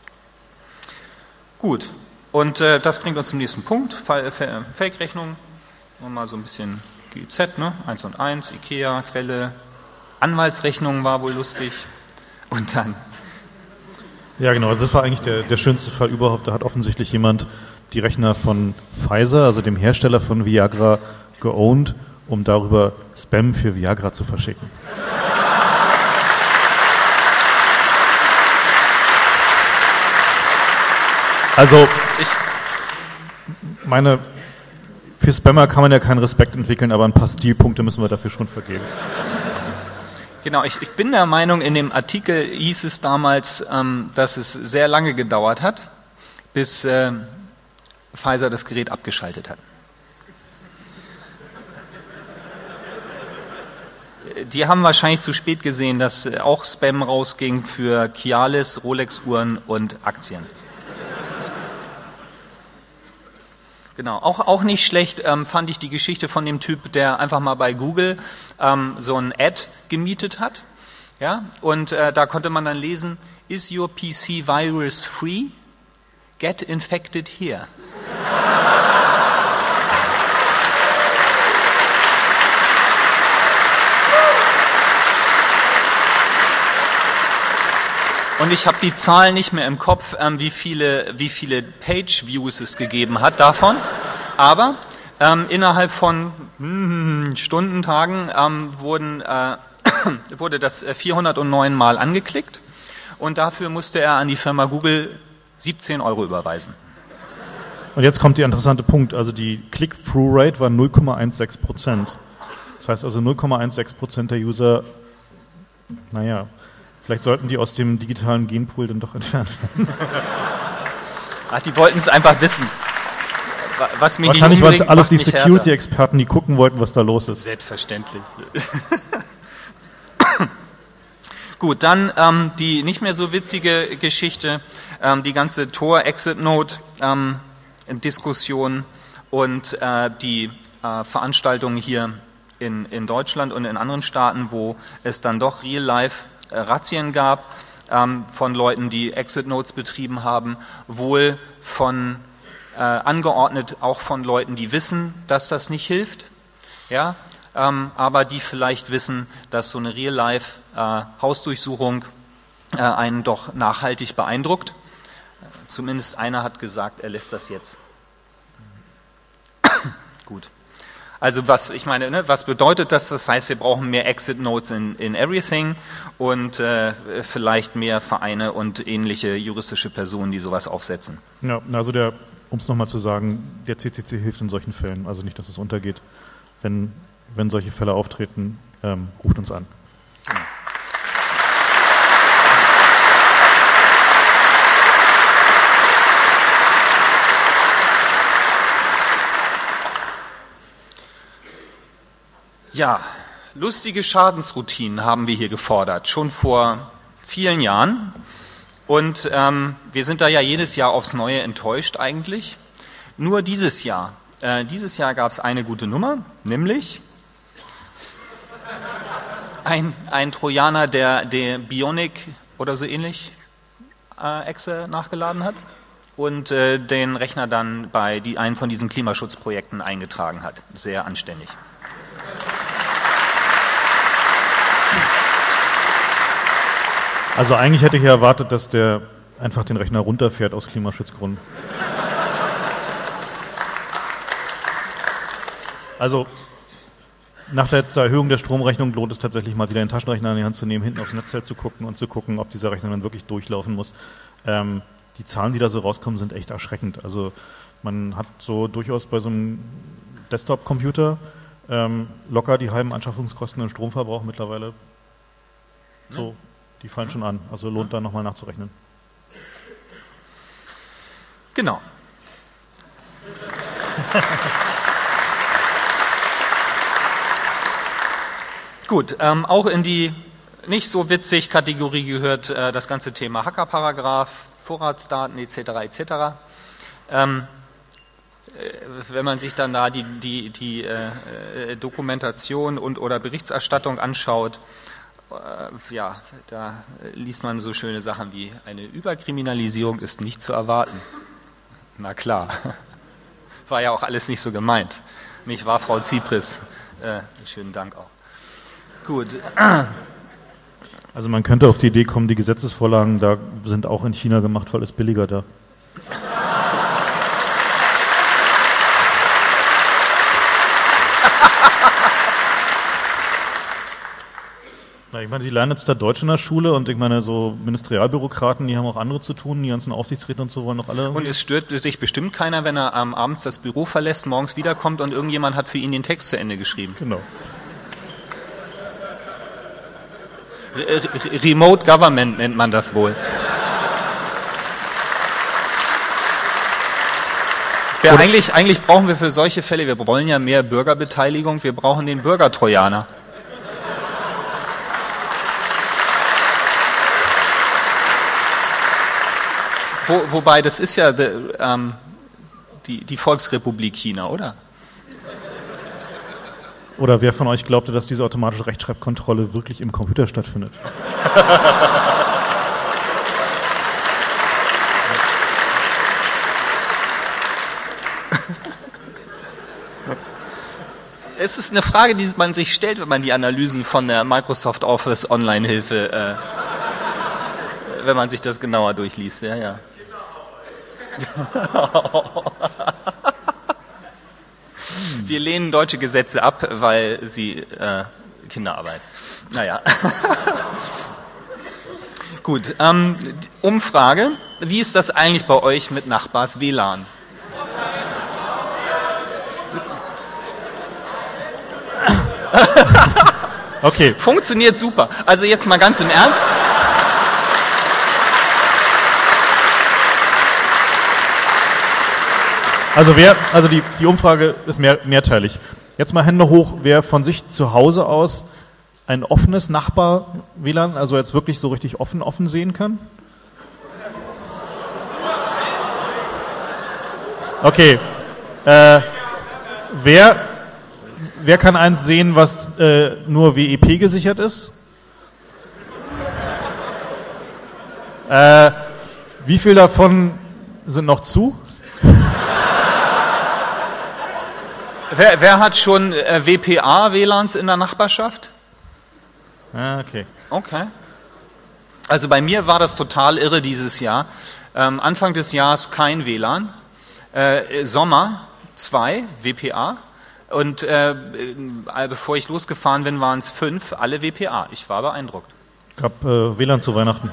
Gut, und äh, das bringt uns zum nächsten Punkt, Fake-Rechnung. Mal so ein bisschen G Z, ne? eins und eins, Ikea, Quelle, Anwaltsrechnung war wohl lustig. Und dann... Ja genau, also das war eigentlich der, der schönste Fall überhaupt. Da hat offensichtlich jemand die Rechner von Pfizer, also dem Hersteller von Viagra, geowned, um darüber Spam für Viagra zu verschicken. Also, ich meine, für Spammer kann man ja keinen Respekt entwickeln, aber ein paar Stilpunkte müssen wir dafür schon vergeben. Genau, ich, ich bin der Meinung, in dem Artikel hieß es damals, ähm, dass es sehr lange gedauert hat, bis äh, Pfizer das Gerät abgeschaltet hat. Die haben wahrscheinlich zu spät gesehen, dass auch Spam rausging für Cialis, Rolex-Uhren und Aktien. Genau, auch, auch nicht schlecht ähm, fand ich die Geschichte von dem Typ, der einfach mal bei Google ähm, so ein Ad gemietet hat. Ja, und äh, da konnte man dann lesen, is your P C virus free? Get infected here. Und ich habe die Zahlen nicht mehr im Kopf, ähm, wie viele, wie viele Page-Views es gegeben hat davon. Aber ähm, innerhalb von hm, Stunden, Tagen ähm, wurden, äh, wurde das vierhundertneun Mal angeklickt. Und dafür musste er an die Firma Google siebzehn Euro überweisen. Und jetzt kommt der interessante Punkt. Also die Click-Through-Rate war null Komma sechzehn Prozent. Das heißt also null Komma sechzehn Prozent der User, naja... Vielleicht sollten die aus dem digitalen Genpool dann doch entfernt werden. Ach, die wollten es einfach wissen. Was mich Wahrscheinlich waren es alles die Security-Experten, Security die gucken wollten, was da los ist. Selbstverständlich. Gut, dann ähm, die nicht mehr so witzige Geschichte, ähm, die ganze Tor-Exit-Node-Diskussion ähm, und äh, die äh, Veranstaltungen hier in, in Deutschland und in anderen Staaten, wo es dann doch real-life Razzien gab ähm, von Leuten, die Exit-Nodes betrieben haben, wohl von äh, angeordnet auch von Leuten, die wissen, dass das nicht hilft, ja, ähm, aber die vielleicht wissen, dass so eine Real-Life-Hausdurchsuchung äh, äh, einen doch nachhaltig beeindruckt. Zumindest einer hat gesagt, er lässt das jetzt. Gut. Also was, ich meine, ne, was bedeutet das? Das heißt, wir brauchen mehr Exit-Nodes in, in everything und äh, vielleicht mehr Vereine und ähnliche juristische Personen, die sowas aufsetzen. Ja, also der, um es nochmal zu sagen, der C C C hilft in solchen Fällen, also nicht, dass es untergeht. wenn, wenn solche Fälle auftreten, ähm, ruft uns an. Ja, lustige Schadensroutinen haben wir hier gefordert, schon vor vielen Jahren. Und ähm, wir sind da ja jedes Jahr aufs Neue enttäuscht eigentlich. Nur dieses Jahr. Äh, dieses Jahr gab es eine gute Nummer, nämlich ein, ein Trojaner, der, der Bionic oder so ähnlich äh, Exe nachgeladen hat und äh, den Rechner dann bei die, einem von diesen Klimaschutzprojekten eingetragen hat. Sehr anständig. Also eigentlich hätte ich ja erwartet, dass der einfach den Rechner runterfährt aus Klimaschutzgründen. Also nach der jetzt der Erhöhung der Stromrechnung lohnt es tatsächlich mal wieder den Taschenrechner in die Hand zu nehmen, hinten aufs Netzteil zu gucken und zu gucken, ob dieser Rechner dann wirklich durchlaufen muss. Ähm, die Zahlen, die da so rauskommen, sind echt erschreckend. Also man hat so durchaus bei so einem Desktop-Computer ähm, locker die halben Anschaffungskosten und Stromverbrauch mittlerweile. So, die fallen schon an. Also lohnt da nochmal nachzurechnen. Genau. Gut, ähm, auch in die nicht so witzig Kategorie gehört äh, das ganze Thema Hackerparagraph, Vorratsdaten et cetera et cetera. Ähm, äh, wenn man sich dann da die, die, die äh, Dokumentation und oder Berichterstattung anschaut, äh, ja, da liest man so schöne Sachen wie eine Überkriminalisierung ist nicht zu erwarten. Na klar, war ja auch alles nicht so gemeint. Nicht wahr, Frau Zypris? Äh, schönen Dank auch. Gut. Also man könnte auf die Idee kommen, die Gesetzesvorlagen da sind auch in China gemacht, weil es billiger da. Na, ich meine, die lernen jetzt da Deutsch in der Schule und ich meine, so Ministerialbürokraten, die haben auch andere zu tun, die ganzen Aufsichtsräte und so wollen doch alle... Und es stört sich bestimmt keiner, wenn er ähm, abends das Büro verlässt, morgens wiederkommt und irgendjemand hat für ihn den Text zu Ende geschrieben. Genau. Remote Government nennt man das wohl. Ja, eigentlich, eigentlich brauchen wir für solche Fälle, wir wollen ja mehr Bürgerbeteiligung, wir brauchen den Bürgertrojaner. Wo, wobei, das ist ja de, ähm, die, die Volksrepublik China, oder? Oder wer von euch glaubte, dass diese automatische Rechtschreibkontrolle wirklich im Computer stattfindet? Es ist eine Frage, die man sich stellt, wenn man die Analysen von der Microsoft Office Online-Hilfe, äh, wenn man sich das genauer durchliest. Ja, ja. Wir lehnen deutsche Gesetze ab, weil sie äh, Kinderarbeit. Naja. Gut, ähm, Umfrage. Wie ist das eigentlich bei euch mit Nachbars W L A N? Okay. Funktioniert super. Also jetzt mal ganz im Ernst. Also wer, also die, die Umfrage ist mehr, mehrteilig. Jetzt mal Hände hoch, wer von sich zu Hause aus ein offenes Nachbar-W L A N, also jetzt wirklich so richtig offen offen sehen kann? Okay. Äh, wer, wer kann eins sehen, was äh, nur W E P gesichert ist? Äh, wie viel davon sind noch zu? Wer, wer hat schon äh, W P A-W L A Ns in der Nachbarschaft? Ah, okay. Okay. Also bei mir war das total irre dieses Jahr. Ähm, Anfang des Jahres kein W L A N. Äh, Sommer zwei W P A. Und äh, äh, bevor ich losgefahren bin, waren es fünf, alle W P A. Ich war beeindruckt. Gab äh, W L A N zu Weihnachten.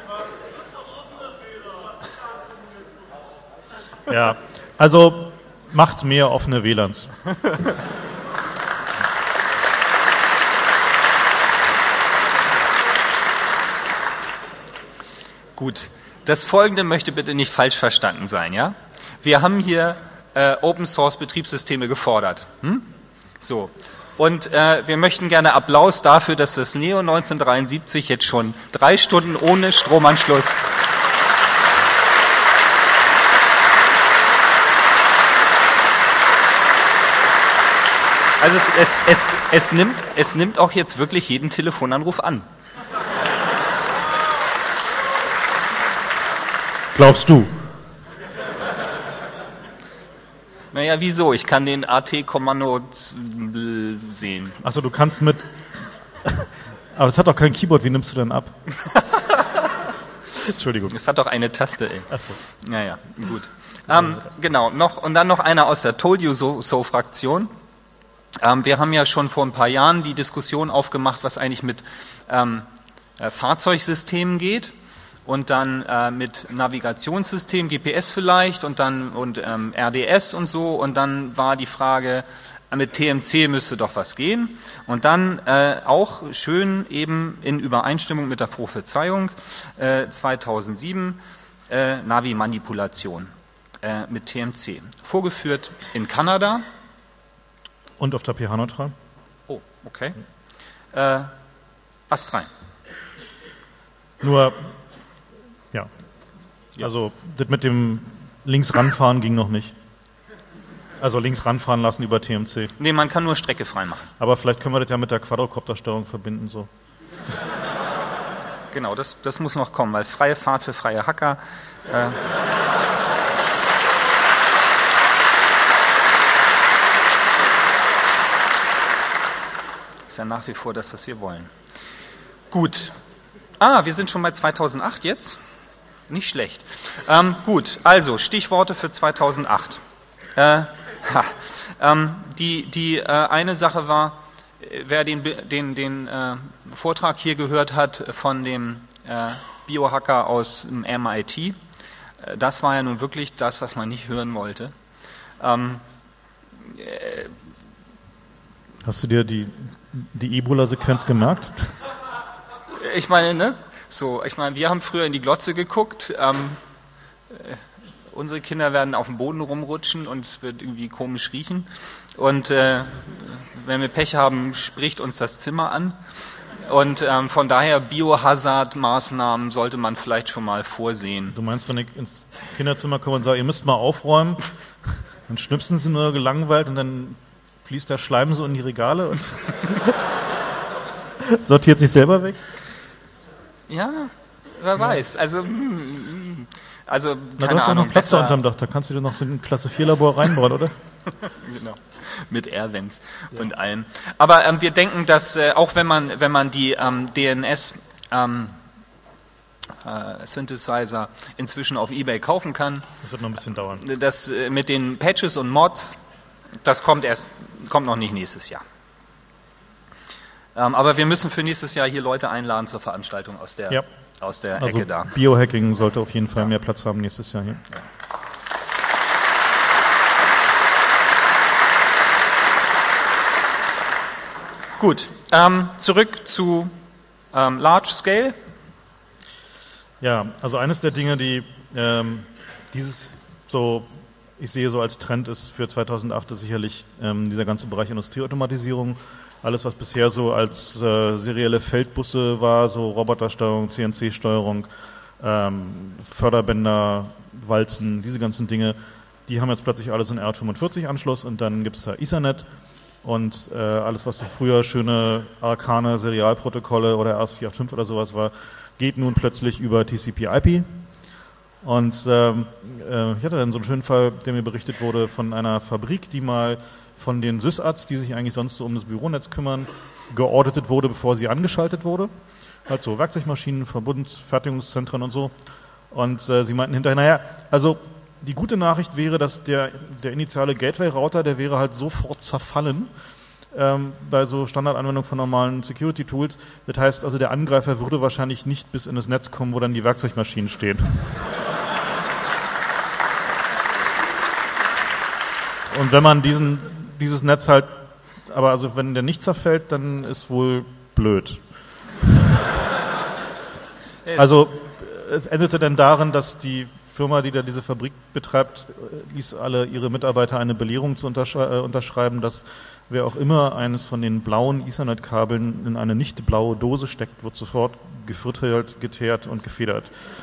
Ja, also Macht mehr offene W L A Ns. Gut, das Folgende möchte bitte nicht falsch verstanden sein, ja? Wir haben hier äh, Open-Source-Betriebssysteme gefordert. Hm? So, und äh, wir möchten gerne Applaus dafür, dass das Neo neunzehnhundertdreiundsiebzig jetzt schon drei Stunden ohne Stromanschluss Also es, es, es, es, nimmt, es nimmt auch jetzt wirklich jeden Telefonanruf an. Glaubst du? Naja, wieso? Ich kann den A T-Kommando sehen. Achso, du kannst mit... Aber es hat doch kein Keyboard, wie nimmst du denn ab? Entschuldigung. Es hat doch eine Taste, ey. Achso. Naja, gut. Ähm, genau, noch, und dann noch einer aus der Told You So, so Fraktion. Ähm, wir haben ja schon vor ein paar Jahren die Diskussion aufgemacht, was eigentlich mit ähm, äh, Fahrzeugsystemen geht. Und dann äh, mit Navigationssystem, G P S vielleicht und dann und ähm, R D S und so. Und dann war die Frage, mit T M C müsste doch was gehen. Und dann äh, auch schön eben in Übereinstimmung mit der Prophezeiung äh, zweitausendsieben äh, Navi-Manipulation äh, mit T M C. Vorgeführt in Kanada. Und auf der P H-Neutral? Oh, okay. Äh, astrein. Nur... Ja. Also das mit dem links ranfahren ging noch nicht. Also links ranfahren lassen über T M C. Nee, man kann nur Strecke frei machen. Aber vielleicht können wir das ja mit der Quadrocopter-Steuerung verbinden. So. Genau, das, das muss noch kommen, weil freie Fahrt für freie Hacker... Äh ist ja nach wie vor das, was wir wollen. Gut. Ah, wir sind schon bei zweitausendacht jetzt. Nicht schlecht. Ähm, gut, also Stichworte für zweitausendacht. Äh, ha, ähm, die die äh, eine Sache war, wer den, den, den äh, Vortrag hier gehört hat von dem äh, Biohacker aus dem M I T, äh, das war ja nun wirklich das, was man nicht hören wollte. Ähm, äh, Hast du dir die, die Ebola-Sequenz gemerkt? Ich meine, ne? So, ich meine, wir haben früher in die Glotze geguckt. Ähm, äh, unsere Kinder werden auf dem Boden rumrutschen und es wird irgendwie komisch riechen. Und äh, wenn wir Pech haben, spricht uns das Zimmer an. Und ähm, von daher Biohazard-Maßnahmen sollte man vielleicht schon mal vorsehen. Du meinst, wenn ich ins Kinderzimmer komme und sage, ihr müsst mal aufräumen, dann schnipsen sie nur gelangweilt und dann fließt der Schleim so in die Regale und sortiert sich selber weg? Ja, wer weiß. Also, also Na, keine du hast ja Ahnung, noch Platz da besser- unterm Dach, da kannst du dir noch so ein Klasse vier Labor reinbauen, oder? Genau. Mit Airvents und allem. Aber ähm, wir denken, dass äh, auch wenn man wenn man die ähm, D N S ähm, äh, Synthesizer inzwischen auf eBay kaufen kann, Das wird noch ein bisschen dauern. das äh, mit den Patches und Mods, das kommt erst kommt noch nicht nächstes Jahr. Ähm, aber wir müssen für nächstes Jahr hier Leute einladen zur Veranstaltung aus der Ja. aus der Also Ecke da. Biohacking sollte auf jeden Fall mehr Platz haben nächstes Jahr hier. Gut, ähm, zurück zu ähm, Large Scale. Ja, also eines der Dinge, die ähm, dieses so, ich sehe so als Trend ist für zweitausendacht, ist sicherlich ähm, dieser ganze Bereich Industrieautomatisierung. Alles, was bisher so als äh, serielle Feldbusse war, so Robotersteuerung, C N C-Steuerung, ähm, Förderbänder, Walzen, diese ganzen Dinge, die haben jetzt plötzlich alles einen R fünfundvierzig Anschluss und dann gibt es da Ethernet und äh, alles, was so früher schöne arkane Serialprotokolle oder R S vierhundertfünfundachtzig oder sowas war, geht nun plötzlich über T C P I P. Und ähm, äh, ich hatte dann so einen schönen Fall, der mir berichtet wurde von einer Fabrik, die mal von den Sysarts, die sich eigentlich sonst so um das Büronetz kümmern, geauditet wurde, bevor sie angeschaltet wurde. Halt so Werkzeugmaschinen, Verbund, Fertigungszentren und so. Und äh, sie meinten hinterher, naja, also die gute Nachricht wäre, dass der, der initiale Gateway-Router, der wäre halt sofort zerfallen ähm, bei so Standardanwendung von normalen Security-Tools. Das heißt also, der Angreifer würde wahrscheinlich nicht bis in das Netz kommen, wo dann die Werkzeugmaschinen stehen. und wenn man diesen, dieses Netz halt, aber also wenn der nicht zerfällt, dann ist wohl blöd. Also es endete dann darin, dass die Firma, die da diese Fabrik betreibt, ließ alle ihre Mitarbeiter eine Belehrung zu unterschrei- äh, unterschreiben, dass wer auch immer eines von den blauen Ethernet-Kabeln in eine nicht blaue Dose steckt, wird sofort gefüttert, geteert und gefedert.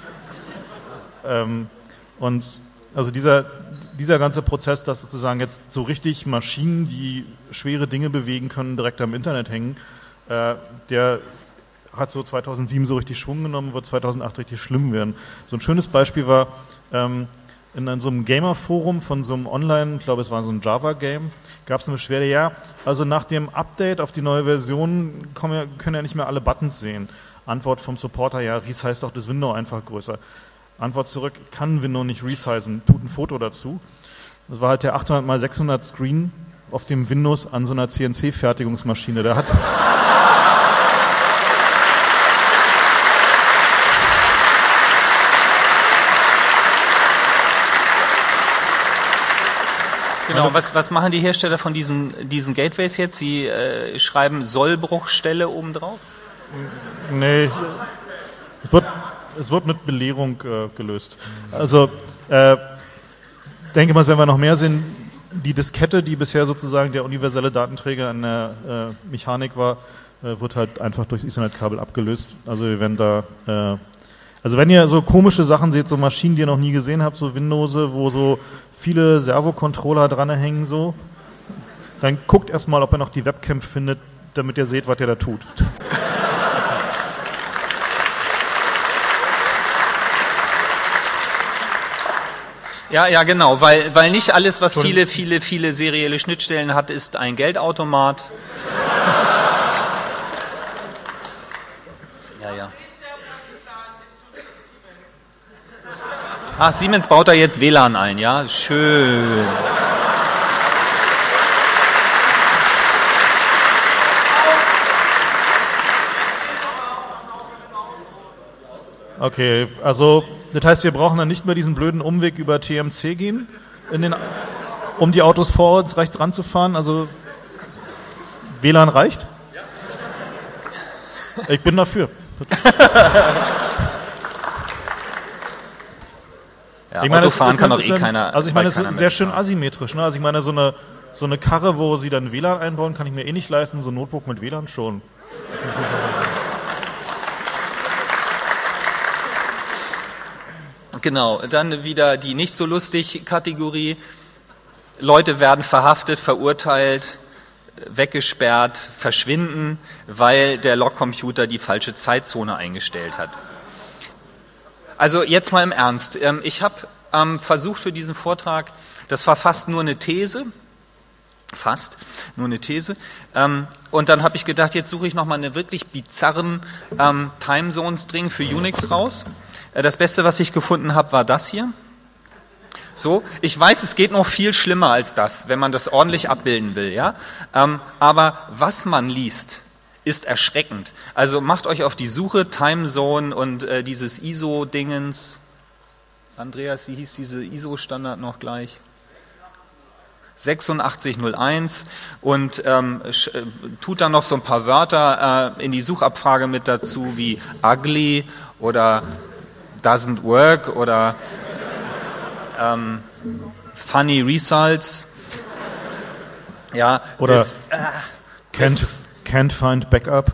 ähm, und also dieser, dieser ganze Prozess, dass sozusagen jetzt so richtig Maschinen, die schwere Dinge bewegen können, direkt am Internet hängen, äh, der hat so zweitausendsieben so richtig Schwung genommen, wird zweitausendacht richtig schlimm werden. So ein schönes Beispiel war, ähm, in, in so einem Gamer-Forum von so einem Online, ich glaube es war so ein Java-Game, gab es eine Beschwerde, ja, also nach dem Update auf die neue Version kommen ja, können ja nicht mehr alle Buttons sehen. Antwort vom Supporter, ja, resize doch das Window einfach größer. Antwort zurück, kann Window nicht resizen, tut ein Foto dazu. Das war halt der achthundert mal sechshundert Screen auf dem Windows an so einer C N C-Fertigungsmaschine. Der hat... Genau, was, was machen die Hersteller von diesen, diesen Gateways jetzt? Sie äh, schreiben Sollbruchstelle oben drauf? Nee, es wird, es wird mit Belehrung äh, gelöst. Also, äh, denke mal, es werden wir noch mehr sehen. Die Diskette, die bisher sozusagen der universelle Datenträger in der äh, Mechanik war, äh, wird halt einfach durchs Ethernet-Kabel abgelöst. Also wir werden da... Äh, Also wenn ihr so komische Sachen seht, so Maschinen, die ihr noch nie gesehen habt, so Windows, wo so viele Servo-Controller dran hängen, so, dann guckt erstmal, ob ihr noch die Webcam findet, damit ihr seht, was ihr da tut. Ja, ja, genau, weil, weil nicht alles, was viele, viele, viele serielle Schnittstellen hat, ist ein Geldautomat. Ja, ja. Ach, Siemens baut da jetzt W L A N ein, ja? Schön. Okay, also das heißt, wir brauchen dann nicht mehr diesen blöden Umweg über T M C gehen, in den, um die Autos vor uns rechts ranzufahren. Also W L A N reicht? Ich bin dafür. Ja, ich meine, Autofahren es, es kann doch ist eh dann, keiner. Also ich meine, es ist sehr schön fahren. asymmetrisch. Ne? Also ich meine, so eine, so eine Karre, wo sie dann W L A N einbauen, kann ich mir eh nicht leisten. So ein Notebook mit W L A N schon. Genau, dann wieder die nicht so lustig Kategorie. Leute werden verhaftet, verurteilt, weggesperrt, verschwinden, weil der Logcomputer die falsche Zeitzone eingestellt hat. Also jetzt mal im Ernst. Ich habe ähm, versucht für diesen Vortrag, das war fast nur eine These, fast nur eine These, ähm, und dann habe ich gedacht, jetzt suche ich nochmal eine wirklich bizarren ähm, Timezone-String für Unix raus. Äh, das Beste, was ich gefunden habe, war das hier. So, ich weiß, es geht noch viel schlimmer als das, wenn man das ordentlich abbilden will, ja. Ähm, aber was man liest, ist erschreckend. Also macht euch auf die Suche, Timezone und äh, dieses I S O-Dingens. Andreas, wie hieß diese I S O-Standard noch gleich? sechsundachtzig null eins und ähm, sch, äh, tut dann noch so ein paar Wörter äh, in die Suchabfrage mit dazu, wie ugly oder doesn't work oder ähm, funny results. Ja, oder das, äh, can't, das can't find backup.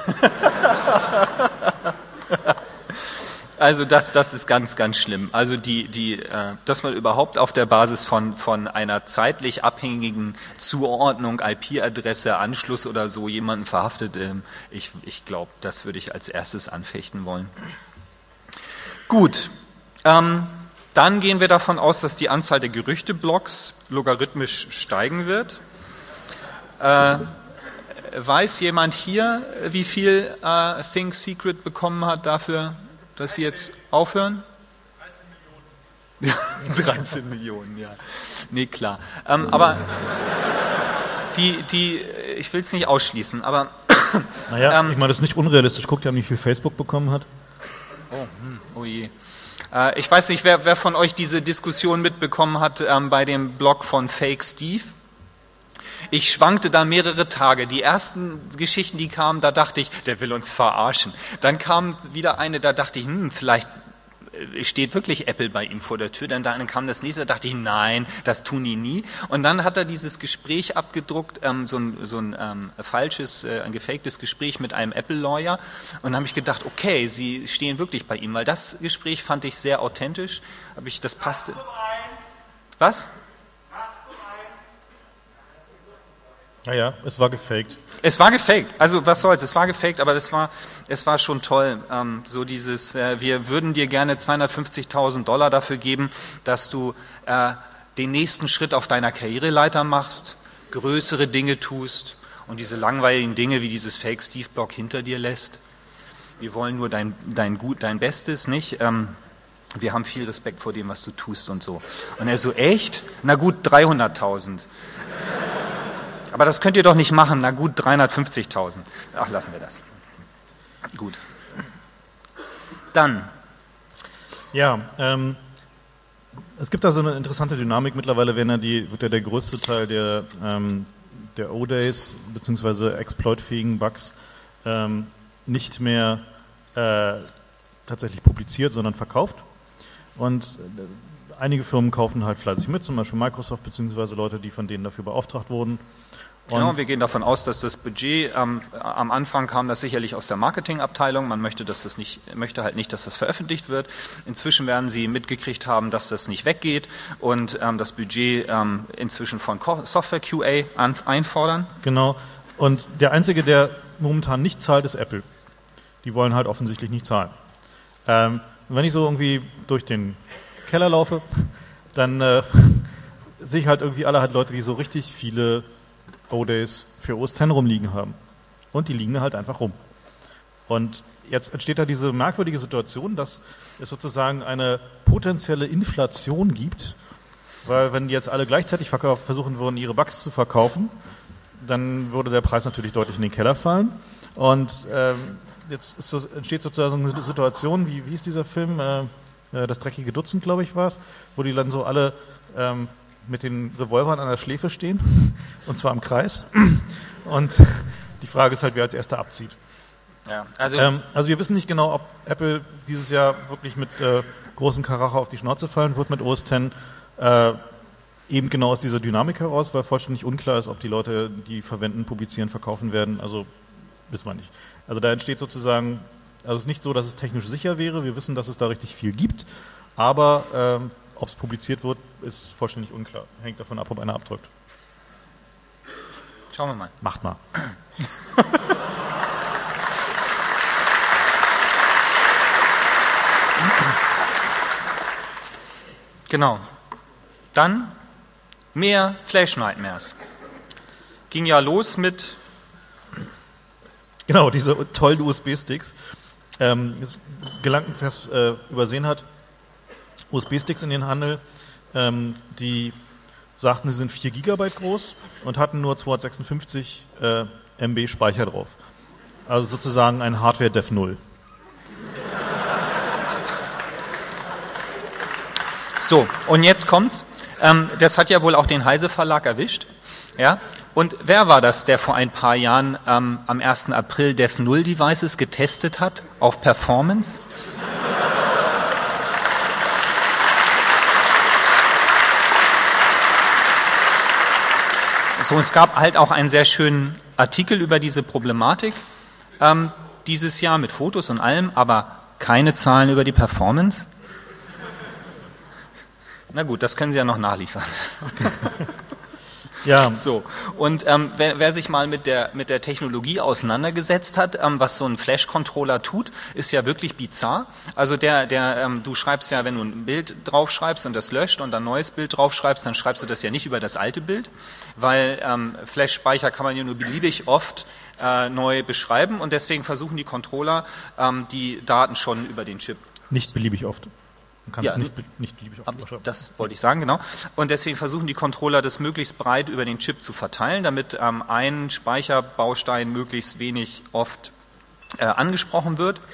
Also das, das ist ganz, ganz schlimm. Also die, die, äh, dass man überhaupt auf der Basis von von einer zeitlich abhängigen Zuordnung, I P-Adresse, Anschluss oder so jemanden verhaftet, ähm, ich, ich glaube, das würde ich als erstes anfechten wollen. Gut, ähm, dann gehen wir davon aus, dass die Anzahl der Gerüchteblocks logarithmisch steigen wird. Äh, weiß jemand hier, wie viel äh, Think Secret bekommen hat dafür, dass Sie jetzt aufhören? dreizehn Millionen, ja. Nee, klar. Ähm, aber die, die, ich will es nicht ausschließen, aber... Naja, ähm, ich meine, das ist nicht unrealistisch. Guckt ja, wie viel Facebook bekommen hat. Oh, hm, oh je. Äh, ich weiß nicht, wer, wer von euch diese Diskussion mitbekommen hat ähm, bei dem Blog von Fake Steve. Ich schwankte da mehrere Tage. Die ersten Geschichten, die kamen, da dachte ich, der will uns verarschen. Dann kam wieder eine, da dachte ich, hm, vielleicht steht wirklich Apple bei ihm vor der Tür. Dann, dann kam das nächste, da dachte ich, nein, das tun die nie. Und dann hat er dieses Gespräch abgedruckt, ähm, so ein, so ein ähm, falsches, äh, ein gefaktes Gespräch mit einem Apple-Lawyer. Und dann habe ich gedacht, okay, sie stehen wirklich bei ihm, weil das Gespräch fand ich sehr authentisch. Habe ich, das passte. Was? Naja, es war gefaked. Es war gefaked. Also was soll's, es war gefaked, aber das war, es war schon toll. Ähm, so dieses, äh, wir würden dir gerne zweihundertfünfzigtausend Dollar dafür geben, dass du äh, den nächsten Schritt auf deiner Karriereleiter machst, größere Dinge tust und diese langweiligen Dinge wie dieses Fake-Steve-Blog hinter dir lässt. Wir wollen nur dein, dein, Gut, dein Bestes, nicht? Ähm, wir haben viel Respekt vor dem, was du tust und so. Und er so, echt? Na gut, dreihunderttausend. Aber das könnt ihr doch nicht machen. Na gut, dreihundertfünfzigtausend. Ach, lassen wir das. Gut. Dann. Ja, ähm, es gibt da so eine interessante Dynamik. Mittlerweile werden ja die, wird ja der größte Teil der, ähm, der O-Days bzw. exploitfähigen Bugs ähm, nicht mehr äh, tatsächlich publiziert, sondern verkauft. Und äh, einige Firmen kaufen halt fleißig mit, zum Beispiel Microsoft bzw. Leute, die von denen dafür beauftragt wurden. Genau, wir gehen davon aus, dass das Budget ähm, am Anfang kam das sicherlich aus der Marketingabteilung. Man möchte, dass das nicht, möchte halt nicht, dass das veröffentlicht wird. Inzwischen werden sie mitgekriegt haben, dass das nicht weggeht und ähm, das Budget ähm, inzwischen von Software Q A an, einfordern. Genau. Und der einzige, der momentan nicht zahlt, ist Apple. Die wollen halt offensichtlich nicht zahlen. Ähm, wenn ich so irgendwie durch den Keller laufe, dann äh, sehe ich halt irgendwie alle halt Leute, die so richtig viele O-Days für O S X rumliegen haben. Und die liegen da halt einfach rum. Und jetzt entsteht da diese merkwürdige Situation, dass es sozusagen eine potenzielle Inflation gibt, weil wenn die jetzt alle gleichzeitig verkauf, versuchen würden, ihre Bugs zu verkaufen, dann würde der Preis natürlich deutlich in den Keller fallen. Und ähm, jetzt ist so, entsteht sozusagen eine Situation, wie, wie ist dieser Film, äh, das dreckige Dutzend, glaube ich, war es, wo die dann so alle ähm, mit den Revolvern an der Schläfe stehen, und zwar im Kreis. Und die Frage ist halt, wer als Erster abzieht. Ja, also, ähm, also wir wissen nicht genau, ob Apple dieses Jahr wirklich mit äh, großem Karacho auf die Schnauze fallen wird mit O S X, äh, eben genau aus dieser Dynamik heraus, weil vollständig unklar ist, ob die Leute, die verwenden, publizieren, verkaufen werden. Also wissen wir nicht. Also da entsteht sozusagen, also es ist nicht so, dass es technisch sicher wäre. Wir wissen, dass es da richtig viel gibt, aber ähm, ob es publiziert wird, ist vollständig unklar. Hängt davon ab, ob einer abdrückt. Schauen wir mal. Macht mal. Genau. Dann mehr Flash Nightmares. Ging ja los mit... Genau, diese tollen U S B-Sticks. Ähm, Gedankenfest äh, übersehen hat, U S B-Sticks in den Handel, ähm, die sagten, sie sind vier Gigabyte groß und hatten nur zweihundertsechsundfünfzig äh, Megabyte Speicher drauf. Also sozusagen ein Hardware-Dev null. So, und jetzt kommt's. Ähm, das hat ja wohl auch den Heise Verlag erwischt. Ja? Und wer war das, der vor ein paar Jahren ähm, am ersten April Dev null Devices getestet hat auf Performance? So, und es gab halt auch einen sehr schönen Artikel über diese Problematik ähm, dieses Jahr mit Fotos und allem, aber keine Zahlen über die Performance. Na gut, das können Sie ja noch nachliefern. Ja. So, und ähm, wer, wer sich mal mit der mit der Technologie auseinandergesetzt hat, ähm, was so ein Flash-Controller tut, ist ja wirklich bizarr. Also der, der, ähm, du schreibst ja, wenn du ein Bild draufschreibst und das löscht und dann ein neues Bild draufschreibst, dann schreibst du das ja nicht über das alte Bild, weil ähm, Flash-Speicher kann man ja nur beliebig oft äh, neu beschreiben und deswegen versuchen die Controller ähm, die Daten schon über den Chip. Nicht beliebig oft. Man kann Ja, es nicht, nicht beliebig oft überschreiben. Das wollte ich sagen, genau. Und deswegen versuchen die Controller, das möglichst breit über den Chip zu verteilen, damit ähm, ein Speicherbaustein möglichst wenig oft äh, angesprochen wird.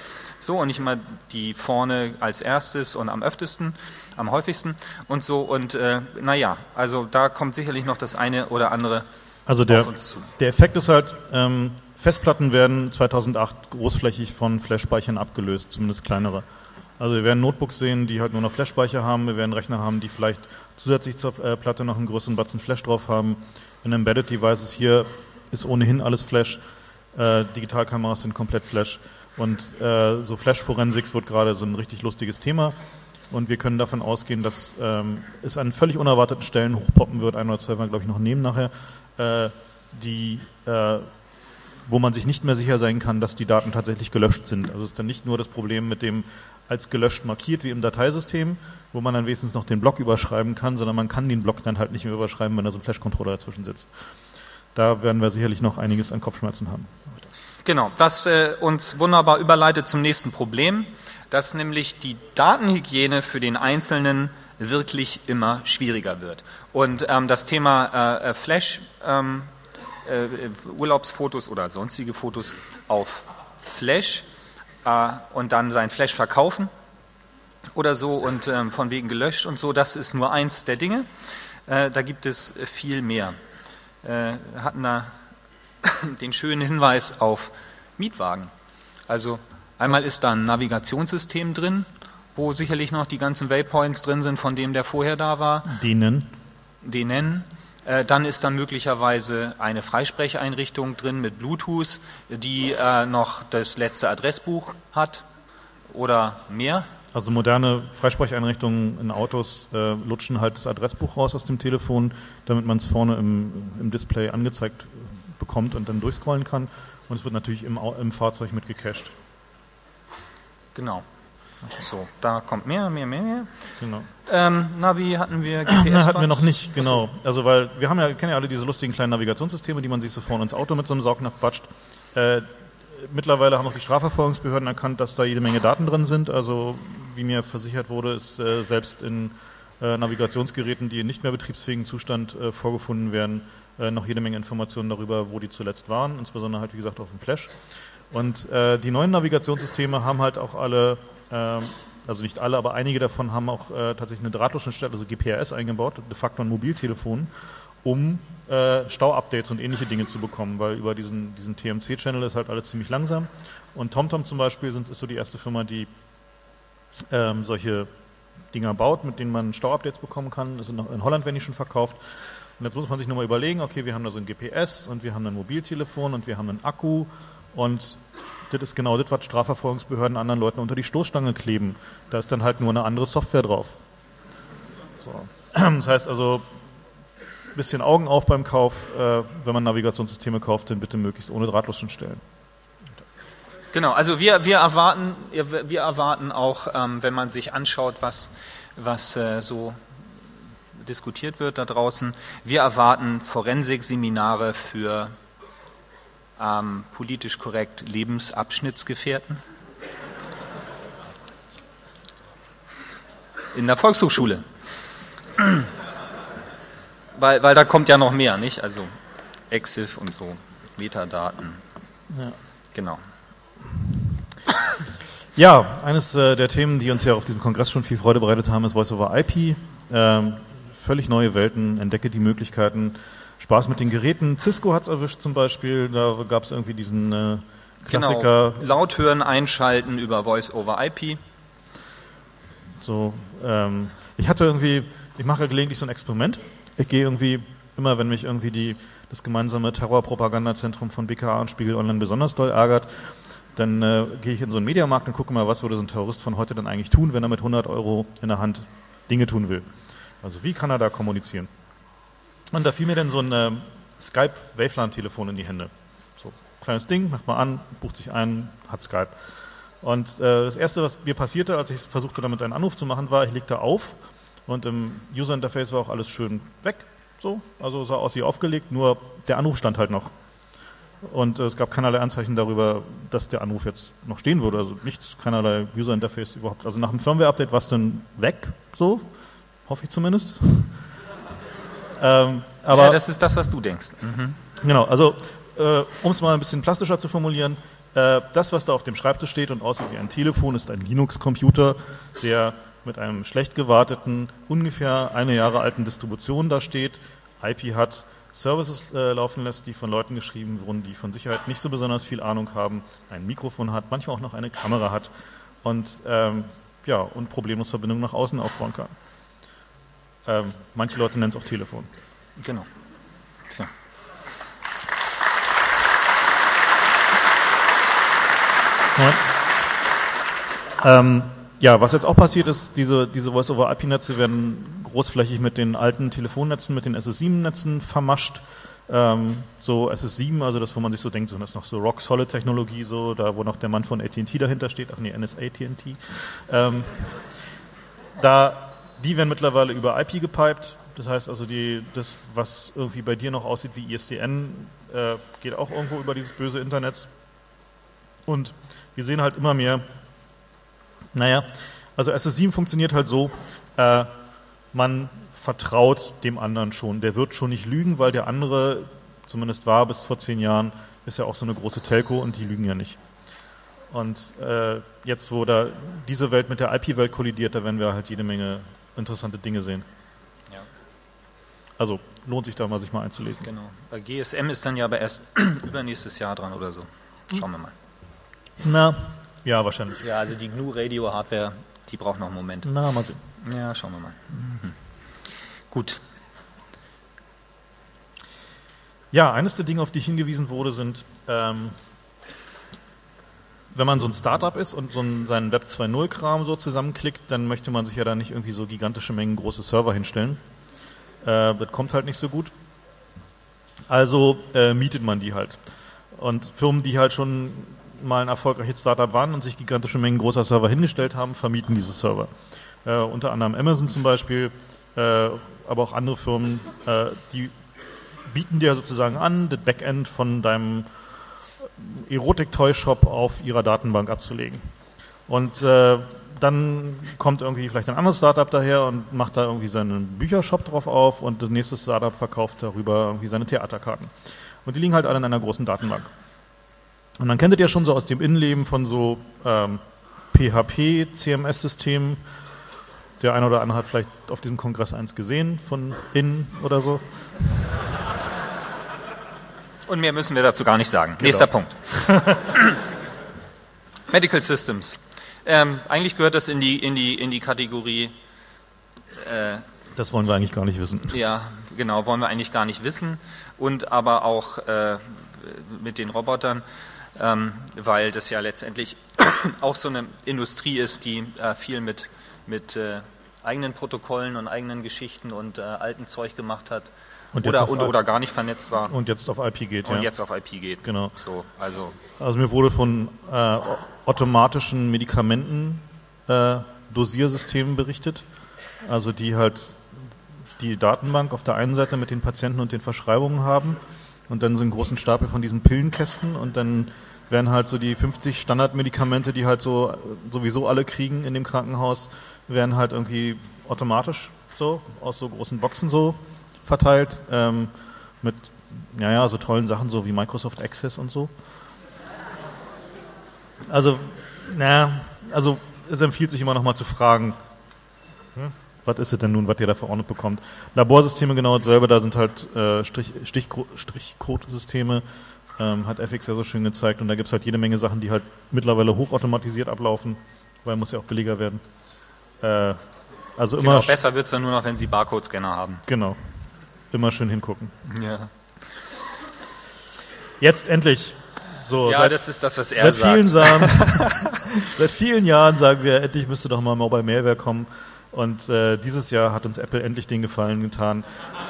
so und nicht immer die vorne als erstes und am öftesten, am häufigsten und so. Und äh, naja, also da kommt sicherlich noch das eine oder andere also der, auf uns zu. Der Effekt ist halt, ähm, Festplatten werden zweitausendacht großflächig von Flash-Speichern abgelöst, zumindest kleinere. Also wir werden Notebooks sehen, die halt nur noch Flash-Speicher haben, wir werden Rechner haben, die vielleicht zusätzlich zur äh, Platte noch einen größeren Batzen Flash drauf haben. In Embedded Devices hier ist ohnehin alles Flash, äh, Digitalkameras sind komplett Flash und äh, so Flash-Forensics wird gerade so ein richtig lustiges Thema und wir können davon ausgehen, dass ähm, es an völlig unerwarteten Stellen hochpoppen wird, ein oder zwei werden wir glaube ich noch nehmen nachher, äh, die äh, wo man sich nicht mehr sicher sein kann, dass die Daten tatsächlich gelöscht sind. Also es ist dann nicht nur das Problem mit dem als gelöscht markiert wie im Dateisystem, wo man dann wenigstens noch den Block überschreiben kann, sondern man kann den Block dann halt nicht mehr überschreiben, wenn da so ein Flash-Controller dazwischen sitzt. Da werden wir sicherlich noch einiges an Kopfschmerzen haben. Genau, was äh, uns wunderbar überleitet zum nächsten Problem, dass nämlich die Datenhygiene für den Einzelnen wirklich immer schwieriger wird. Und ähm, das Thema äh, Flash, ähm, äh, Urlaubsfotos oder sonstige Fotos auf Flash äh, und dann sein Flash verkaufen oder so und ähm, von wegen gelöscht und so, das ist nur eins der Dinge. Äh, da gibt es viel mehr. Äh, hatten da den schönen Hinweis auf Mietwagen. Also einmal ist da ein Navigationssystem drin, wo sicherlich noch die ganzen Waypoints drin sind, von dem der vorher da war. Denen. Denen. Äh, dann ist da möglicherweise eine Freisprecheinrichtung drin mit Bluetooth, die äh, noch das letzte Adressbuch hat oder mehr. Also moderne Freisprecheinrichtungen in Autos äh, lutschen halt das Adressbuch raus aus dem Telefon, damit man es vorne im, im Display angezeigt bekommt und dann durchscrollen kann. Und es wird natürlich im, im Fahrzeug mit gecached. Genau. So, da kommt mehr, mehr, mehr, mehr. Genau. Ähm, Navi hatten wir, G P S Na, hatten wir noch nicht, genau. Also weil wir haben ja, kennen ja alle diese lustigen kleinen Navigationssysteme, die man sich so vorne ins Auto mit so einem Saugnapf batscht. Äh, mittlerweile haben auch die Strafverfolgungsbehörden erkannt, dass da jede Menge Daten drin sind. Also wie mir versichert wurde, ist äh, selbst in äh, Navigationsgeräten, die in nicht mehr betriebsfähigen Zustand äh, vorgefunden werden, äh, noch jede Menge Informationen darüber, wo die zuletzt waren, insbesondere halt wie gesagt auf dem Flash. Und äh, die neuen Navigationssysteme haben halt auch alle, äh, also nicht alle, aber einige davon haben auch äh, tatsächlich eine Drahtlosenstelle, also G P R S eingebaut, de facto ein Mobiltelefon, um äh, Stau-Updates und ähnliche Dinge zu bekommen, weil über diesen, diesen T M C-Channel ist halt alles ziemlich langsam. Und TomTom zum Beispiel sind, ist so die erste Firma, die ähm, solche Dinger baut, mit denen man Stau-Updates bekommen kann. Das sind noch, in Holland werden die schon verkauft. Und jetzt muss man sich nur mal überlegen, okay, wir haben da so ein G P S und wir haben ein Mobiltelefon und wir haben einen Akku und das ist genau das, was Strafverfolgungsbehörden anderen Leuten unter die Stoßstange kleben. Da ist dann halt nur eine andere Software drauf. So. Das heißt also, ein bisschen Augen auf beim Kauf, äh, wenn man Navigationssysteme kauft, dann bitte möglichst ohne Drahtlosen stellen. Genau, also wir, wir erwarten, wir erwarten auch, ähm, wenn man sich anschaut, was, was äh, so diskutiert wird da draußen, wir erwarten Forensik-Seminare für ähm, politisch korrekt Lebensabschnittsgefährten in der Volkshochschule. Weil, weil da kommt ja noch mehr, nicht? Also Exif und so, Metadaten. Ja. Genau. Ja, eines äh, der Themen, die uns ja auf diesem Kongress schon viel Freude bereitet haben, ist Voice over I P. Ähm, völlig neue Welten, entdecke die Möglichkeiten, Spaß mit den Geräten. Cisco hat es erwischt zum Beispiel, da gab es irgendwie diesen äh, Klassiker. Genau, laut hören, einschalten über Voice over I P. So, ähm, ich hatte irgendwie, ich mache gelegentlich so ein Experiment. Ich gehe irgendwie, immer wenn mich irgendwie die, das gemeinsame Terrorpropagandazentrum von B K A und Spiegel Online besonders doll ärgert, dann äh, gehe ich in so einen Mediamarkt und gucke mal, was würde so ein Terrorist von heute dann eigentlich tun, wenn er mit hundert Euro in der Hand Dinge tun will. Also wie kann er da kommunizieren? Und da fiel mir dann so ein äh, Skype-Wavelan-Telefon in die Hände. So, kleines Ding, macht mal an, bucht sich ein, hat Skype. Und äh, das Erste, was mir passierte, als ich versuchte, damit einen Anruf zu machen, war, ich legte auf und im User-Interface war auch alles schön weg. So, also sah aus wie aufgelegt, nur der Anruf stand halt noch. Und äh, es gab keinerlei Anzeichen darüber, dass der Anruf jetzt noch stehen würde. Also nichts, keinerlei User-Interface überhaupt. Also nach dem Firmware-Update war es dann weg, so, hoffe ich zumindest. ähm, aber ja, das ist das, was du denkst. Mhm. Genau, also äh, um es mal ein bisschen plastischer zu formulieren, Äh, das, was da auf dem Schreibtisch steht und aussieht wie ein Telefon, ist ein Linux-Computer, der mit einem schlecht gewarteten, ungefähr eine Jahre alten Distribution da steht, I P hat, Services äh, laufen lässt, die von Leuten geschrieben wurden, die von Sicherheit nicht so besonders viel Ahnung haben, ein Mikrofon hat, manchmal auch noch eine Kamera hat und, ähm, ja, und problemlos Verbindungen nach außen aufbauen kann. Ähm, manche Leute nennen es auch Telefon. Genau. Ja. Ja. Ähm, ja, was jetzt auch passiert ist, diese, diese Voice-over-I P-Netze werden großflächig mit den alten Telefonnetzen, mit den S S sieben Netzen vermascht. Ähm, so S S sieben, also das, wo man sich so denkt, so, das ist noch so Rock-Solid-Technologie, so, da wo noch der Mann von A T and T dahinter steht, ach nee, N S A T and T. Ähm, da, die werden mittlerweile über I P gepiped, das heißt also, die, das, was irgendwie bei dir noch aussieht wie I S D N, äh, geht auch irgendwo über dieses böse Internet. Und wir sehen halt immer mehr, naja, also S S sieben funktioniert halt so, äh, man vertraut dem anderen schon. Der wird schon nicht lügen, weil der andere, zumindest war bis vor zehn Jahren, ist ja auch so eine große Telco und die lügen ja nicht. Und äh, jetzt, wo da diese Welt mit der I P-Welt kollidiert, da werden wir halt jede Menge interessante Dinge sehen. Ja. Also lohnt sich da mal, sich mal einzulesen. Genau. Bei G S M ist dann ja aber erst übernächstes Jahr dran oder so. Schauen wir mal. Na, ja, wahrscheinlich. Ja, also die G N U-Radio-Hardware, die braucht noch einen Moment. Na, mal sehen. Ja, schauen wir mal. Mhm. Gut. Ja, eines der Dinge, auf die ich hingewiesen wurde, sind, ähm, wenn man so ein Startup ist und so einen, seinen Web zwei Punkt null-Kram so zusammenklickt, dann möchte man sich ja da nicht irgendwie so gigantische Mengen große Server hinstellen. Äh, das kommt halt nicht so gut. Also äh, mietet man die halt. Und Firmen, die halt schon mal ein erfolgreiches Startup waren und sich gigantische Mengen großer Server hingestellt haben, vermieten diese Server. Äh, unter anderem Amazon zum Beispiel, äh, aber auch andere Firmen, äh, die bieten dir sozusagen an, das Backend von deinem Erotik-Toy-Shop auf ihrer Datenbank abzulegen. Und äh, dann kommt irgendwie vielleicht ein anderes Startup daher und macht da irgendwie seinen Büchershop drauf auf und das nächste Startup verkauft darüber irgendwie seine Theaterkarten. Und die liegen halt alle in einer großen Datenbank. Und dann kennt ihr ja schon so aus dem Innenleben von so ähm, P H P-C M S-Systemen. Der eine oder andere hat vielleicht auf diesem Kongress eins gesehen, von innen oder so. Und mehr müssen wir dazu gar nicht sagen. Genau. Nächster Punkt. Medical Systems. Ähm, eigentlich gehört das in die, in die, in die Kategorie... Äh, das wollen wir eigentlich gar nicht wissen. Ja, genau, wollen wir eigentlich gar nicht wissen. Und aber auch äh, mit den Robotern, ähm, weil das ja letztendlich auch so eine Industrie ist, die äh, viel mit, mit äh, eigenen Protokollen und eigenen Geschichten und äh, alten Zeug gemacht hat. Und oder, und, oder gar nicht vernetzt war. Und jetzt auf I P geht, Und ja. jetzt auf I P geht. Genau. So, also, also mir wurde von äh, automatischen Medikamenten äh, Dosiersystemen berichtet, also die halt die Datenbank auf der einen Seite mit den Patienten und den Verschreibungen haben und dann so einen großen Stapel von diesen Pillenkästen und dann werden halt so die fünfzig Standardmedikamente, die halt so sowieso alle kriegen in dem Krankenhaus, werden halt irgendwie automatisch so aus so großen Boxen so verteilt, ähm, mit, ja, ja, so tollen Sachen, so wie Microsoft Access und so. Also, naja, also, es empfiehlt sich immer noch mal zu fragen, hm, was ist es denn nun, was ihr da verordnet bekommt. Laborsysteme genau dasselbe, da sind halt äh, Strich, Stich, Strichcode-Systeme, ähm, hat F X ja so schön gezeigt, und da gibt es halt jede Menge Sachen, die halt mittlerweile hochautomatisiert ablaufen, weil muss ja auch billiger werden. Äh, also immer... Genau, besser wird es dann nur noch, wenn Sie Barcode-Scanner haben. Genau. Immer schön hingucken. Ja. Jetzt endlich. So, ja, seit, das ist das, was er seit vielen sagt. Jahren, seit vielen Jahren sagen wir, endlich müsste doch mal Mobile Malware kommen. Und äh, dieses Jahr hat uns Apple endlich den Gefallen getan.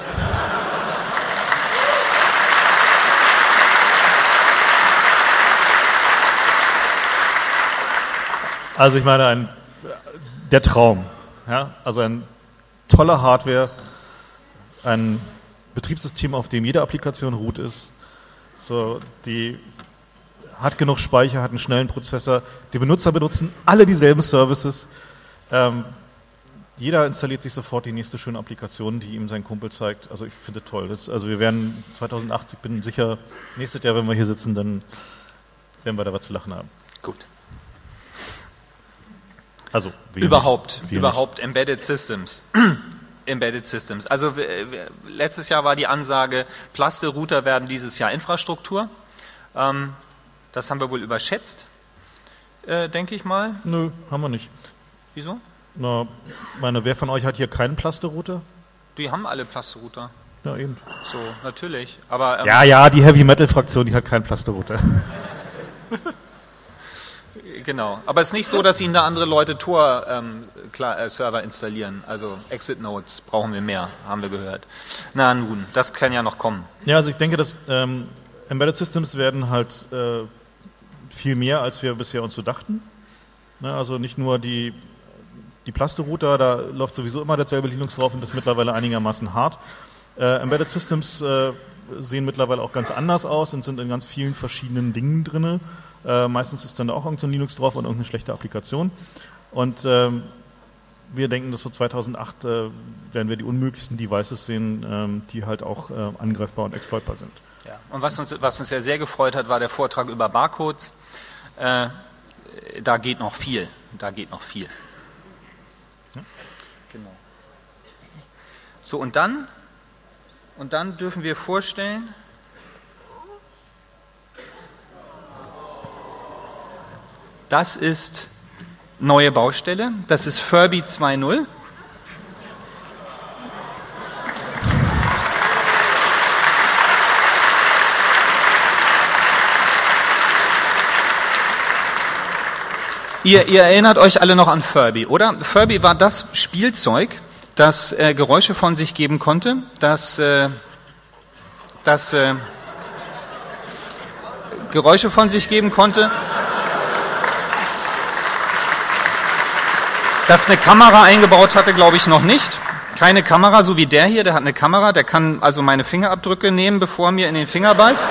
Also ich meine, ein, der Traum. Ja? Also ein toller Hardware, ein Betriebssystem, auf dem jede Applikation root ist. So, die hat genug Speicher, hat einen schnellen Prozessor. Die Benutzer benutzen alle dieselben Services. Ähm, jeder installiert sich sofort die nächste schöne Applikation, die ihm sein Kumpel zeigt. Also ich finde toll. Das, also wir werden zweitausendacht, ich bin sicher, nächstes Jahr, wenn wir hier sitzen, dann werden wir da was zu lachen haben. Gut. Also überhaupt, nicht, überhaupt nicht. Embedded Systems. Embedded Systems. Also w- w- letztes Jahr war die Ansage, Plaste-Router werden dieses Jahr Infrastruktur. Ähm, das haben wir wohl überschätzt, äh, denke ich mal. Nö, haben wir nicht. Wieso? Na, meine, wer von euch hat hier keinen Plaste-Router? Die haben alle Plaste-Router. Ja, eben. So, natürlich. Aber ähm, Ja, ja, die Heavy-Metal-Fraktion, die hat keinen Plaste-Router. Genau. Aber es ist nicht so, dass Ihnen da andere Leute Tor-Server ähm, äh, installieren. Also Exit-Nodes brauchen wir mehr, haben wir gehört. Na nun, das kann ja noch kommen. Ja, also ich denke, dass ähm, Embedded Systems werden halt äh, viel mehr, als wir bisher uns so dachten. Ne, also nicht nur die, die Plaste-Router, da läuft sowieso immer derselbe Linux drauf und das ist mittlerweile einigermaßen hart. Äh, Embedded Systems äh, sehen mittlerweile auch ganz anders aus und sind in ganz vielen verschiedenen Dingen drin. Äh, meistens ist dann da auch irgendein Linux drauf und irgendeine schlechte Applikation. Und ähm, wir denken, dass so zweitausendacht äh, werden wir die unmöglichsten Devices sehen, ähm, die halt auch äh, angreifbar und exploitbar sind. Ja. Und was uns, was uns ja sehr gefreut hat, war der Vortrag über Barcodes. Äh, da geht noch viel. Da geht noch viel. Ja. Genau. So, und dann, und dann dürfen wir vorstellen, das ist neue Baustelle, das ist Furby zwei Punkt null. Ihr, ihr erinnert euch alle noch an Furby, oder? Furby war das Spielzeug, das äh, Geräusche von sich geben konnte, das, äh, das äh, Geräusche von sich geben konnte, das eine Kamera eingebaut hatte, glaube ich noch nicht. Keine Kamera, so wie der hier, der hat eine Kamera, der kann also meine Fingerabdrücke nehmen, bevor er mir in den Finger beißt.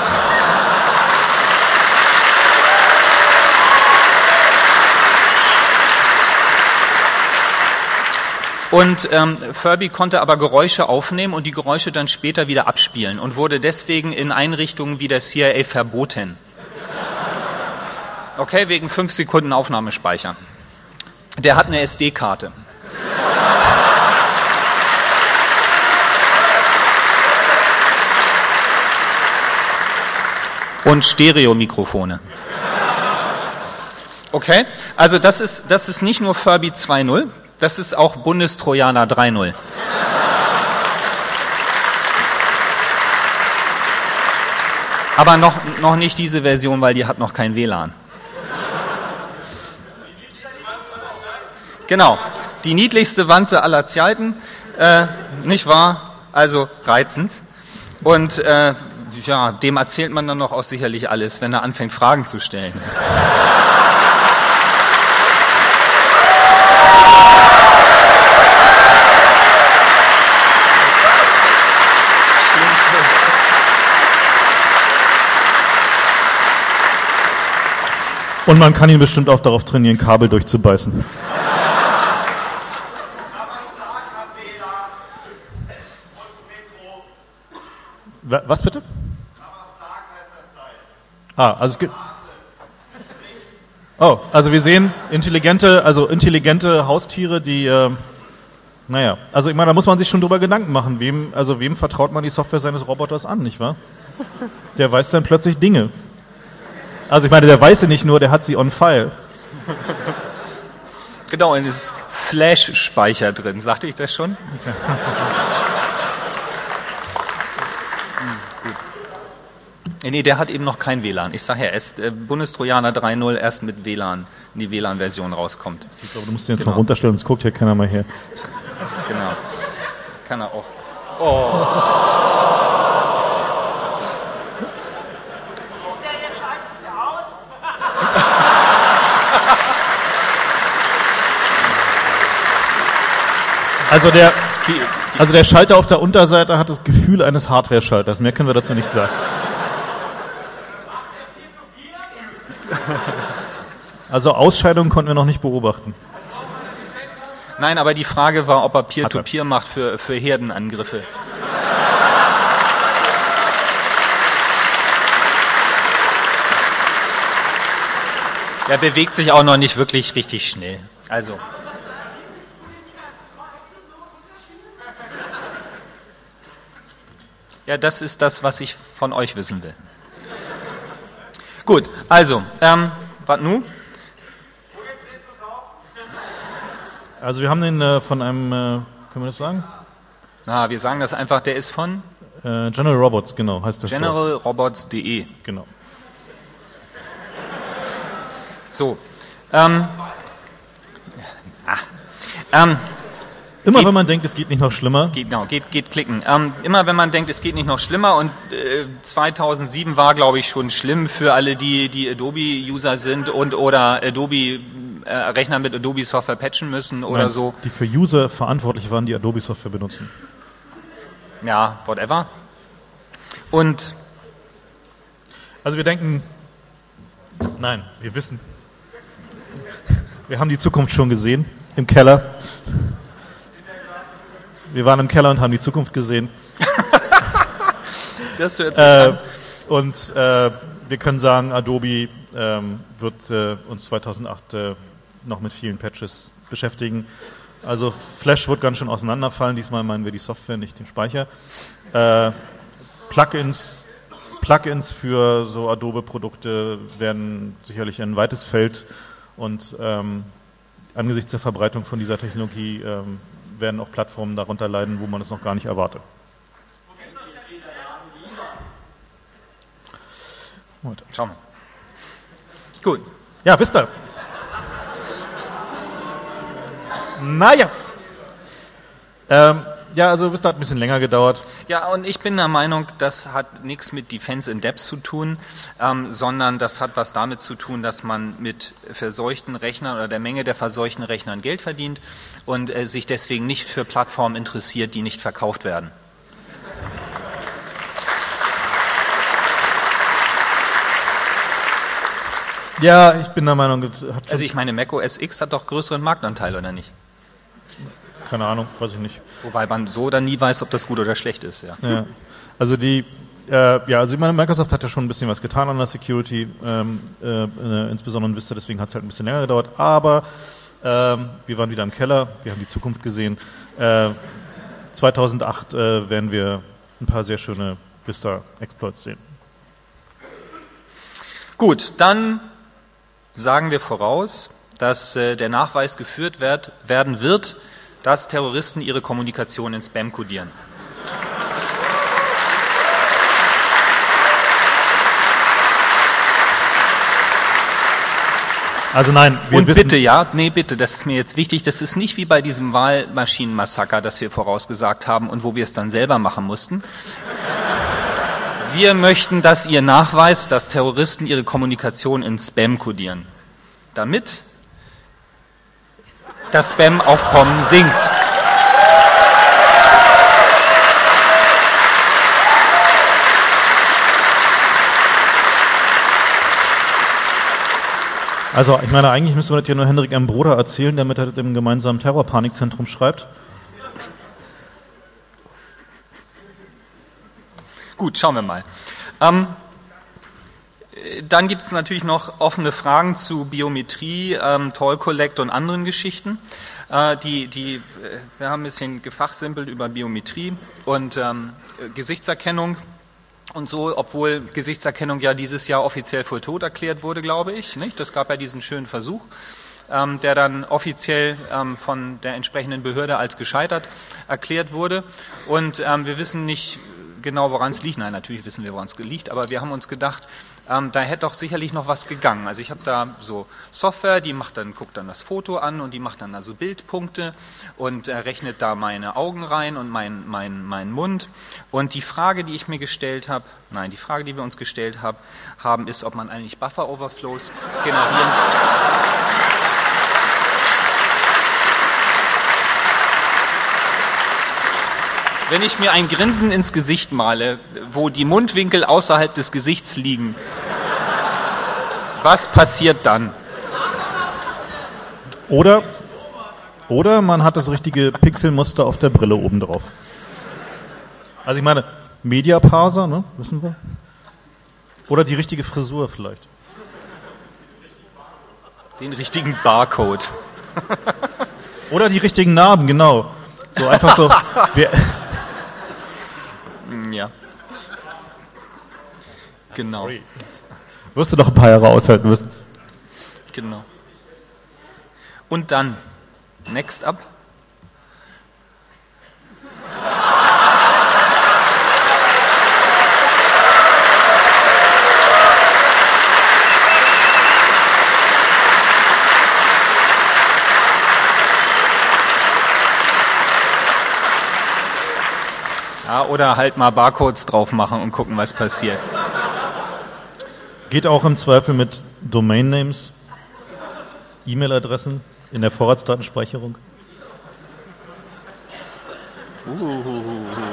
Und ähm, Furby konnte aber Geräusche aufnehmen und die Geräusche dann später wieder abspielen und wurde deswegen in Einrichtungen wie der C I A verboten. Okay, wegen fünf Sekunden Aufnahmespeicher. Der hat eine S D-Karte. Und Stereomikrofone. Okay, also das ist, das ist nicht nur Furby zwei Punkt null, das ist auch Bundestrojaner drei Punkt null. Aber noch, noch nicht diese Version, weil die hat noch kein W L A N. Genau, die niedlichste Wanze aller Zeiten, äh, nicht wahr? Also reizend. Und äh, ja, dem erzählt man dann noch auch sicherlich alles, wenn er anfängt, Fragen zu stellen. Und man kann ihn bestimmt auch darauf trainieren, Kabel durchzubeißen. Was bitte? Ah, also es gibt. Oh, also wir sehen intelligente, also intelligente Haustiere, die, äh, naja, also ich meine, da muss man sich schon drüber Gedanken machen, wem, also wem vertraut man die Software seines Roboters an, nicht wahr? Der weiß dann plötzlich Dinge. Also ich meine, der weiß sie nicht nur, der hat sie on file. Genau, in dieses Flash-Speicher drin, sagte ich das schon? Nee, der hat eben noch kein W L A N. Ich sage ja, erst äh, Bundestrojaner drei Punkt null erst mit W L A N, in die W L A N-Version rauskommt. Ich glaube, du musst den jetzt Genau. mal runterstellen, sonst guckt hier keiner mal her. Genau. Kann er auch. Oh. Also der, also der Schalter auf der Unterseite hat das Gefühl eines Hardware-Schalters. Mehr können wir dazu nicht sagen. Also Ausscheidungen konnten wir noch nicht beobachten. Nein, aber die Frage war, ob er Peer-to-Peer macht für, für Herdenangriffe. Der bewegt sich auch noch nicht wirklich richtig schnell. Also. Ja, das ist das, was ich von euch wissen will. Gut, also, ähm, was nun? Also wir haben den äh, von einem, äh, können wir das sagen? Na, wir sagen das einfach, der ist von? Äh, General Robots, genau, heißt das. general robots punkt de. Genau. So. Ähm, ah, ähm, Immer geht, wenn man denkt, es geht nicht noch schlimmer. Geht, genau, geht, geht klicken. Ähm, immer wenn man denkt, es geht nicht noch schlimmer, und äh, zweitausendsieben war, glaube ich, schon schlimm für alle, die, die Adobe-User sind und oder Adobe äh, Rechner mit Adobe-Software patchen müssen oder Nein, so. Die für User verantwortlich waren, die Adobe-Software benutzen. Ja, whatever. Und also wir denken, nein, wir wissen, wir haben die Zukunft schon gesehen, im Keller. Wir waren im Keller und haben die Zukunft gesehen. Das hört sich äh, an. Und äh, wir können sagen, Adobe ähm, wird äh, uns zweitausendacht äh, noch mit vielen Patches beschäftigen. Also Flash wird ganz schön auseinanderfallen. Diesmal meinen wir die Software, nicht den Speicher. Äh, Plugins, Plugins für so Adobe-Produkte werden sicherlich ein weites Feld, und ähm, angesichts der Verbreitung von dieser Technologie ähm, werden auch Plattformen darunter leiden, wo man es noch gar nicht erwartet. Gut. Schauen wir. Gut. Ja, Vista. Naja. Ähm, ja, also Vista hat ein bisschen länger gedauert. Ja, und ich bin der Meinung, das hat nichts mit Defense in Depth zu tun, ähm, sondern das hat was damit zu tun, dass man mit verseuchten Rechnern oder der Menge der verseuchten Rechnern Geld verdient und äh, sich deswegen nicht für Plattformen interessiert, die nicht verkauft werden. Ja, ich bin der Meinung, das hat also ich meine, Mac O S X hat doch größeren Marktanteil, oder nicht? Keine Ahnung, weiß ich nicht. Wobei man so oder nie weiß, ob das gut oder schlecht ist. Ja. Ja. Also die, äh, ja, also ich meine, Microsoft hat ja schon ein bisschen was getan an der Security, ähm, äh, äh, insbesondere in Vista, deswegen hat es halt ein bisschen länger gedauert. Aber ähm, wir waren wieder im Keller, wir haben die Zukunft gesehen. Äh, zweitausendacht äh, werden wir ein paar sehr schöne Vista-Exploits sehen. Gut, dann sagen wir voraus, dass äh, der Nachweis geführt werd, werden wird, dass Terroristen ihre Kommunikation in Spam kodieren. Also nein, wir Und wissen bitte, ja, nee, bitte, das ist mir jetzt wichtig, das ist nicht wie bei diesem Wahlmaschinenmassaker, das wir vorausgesagt haben und wo wir es dann selber machen mussten. Wir möchten, dass ihr nachweist, dass Terroristen ihre Kommunikation in Spam kodieren, damit das Spam-Aufkommen sinkt. Also, ich meine, eigentlich müssen wir das ja nur Hendrik M. Broder erzählen, der mit dem gemeinsamen Terrorpanikzentrum schreibt. Gut, schauen wir mal. Ähm, dann gibt es natürlich noch offene Fragen zu Biometrie, ähm, Toll Collect und anderen Geschichten. Äh, die, die, wir haben ein bisschen gefachsimpelt über Biometrie und ähm, Gesichtserkennung. Und so, obwohl Gesichtserkennung ja dieses Jahr offiziell für tot erklärt wurde, glaube ich, nicht? Das gab ja diesen schönen Versuch, ähm, der dann offiziell ähm, von der entsprechenden Behörde als gescheitert erklärt wurde. Und ähm, wir wissen nicht genau, woran es liegt. Nein, natürlich wissen wir, woran es liegt, aber wir haben uns gedacht, ähm, da hätte doch sicherlich noch was gegangen. Also ich habe da so Software, die macht dann, guckt dann das Foto an und die macht dann also Bildpunkte und äh, rechnet da meine Augen rein und mein, mein, mein Mund. Und die Frage, die ich mir gestellt habe, nein, die Frage, die wir uns gestellt hab, haben, ist, ob man eigentlich Buffer-Overflows generieren Wenn ich mir ein Grinsen ins Gesicht male, wo die Mundwinkel außerhalb des Gesichts liegen, was passiert dann? Oder, oder man hat das richtige Pixelmuster auf der Brille oben drauf. Also ich meine, Mediaparser, ne, wissen wir? Oder die richtige Frisur vielleicht. Den richtigen Barcode. Oder die richtigen Narben, genau. So einfach so. Wir ja. Genau. Sorry. Wirst du noch ein paar Jahre aushalten müssen. Genau. Und dann, next up. Ja, oder halt mal Barcodes drauf machen und gucken, was passiert. Geht auch im Zweifel mit Domain-Names, E-Mail-Adressen in der Vorratsdatenspeicherung? Uh.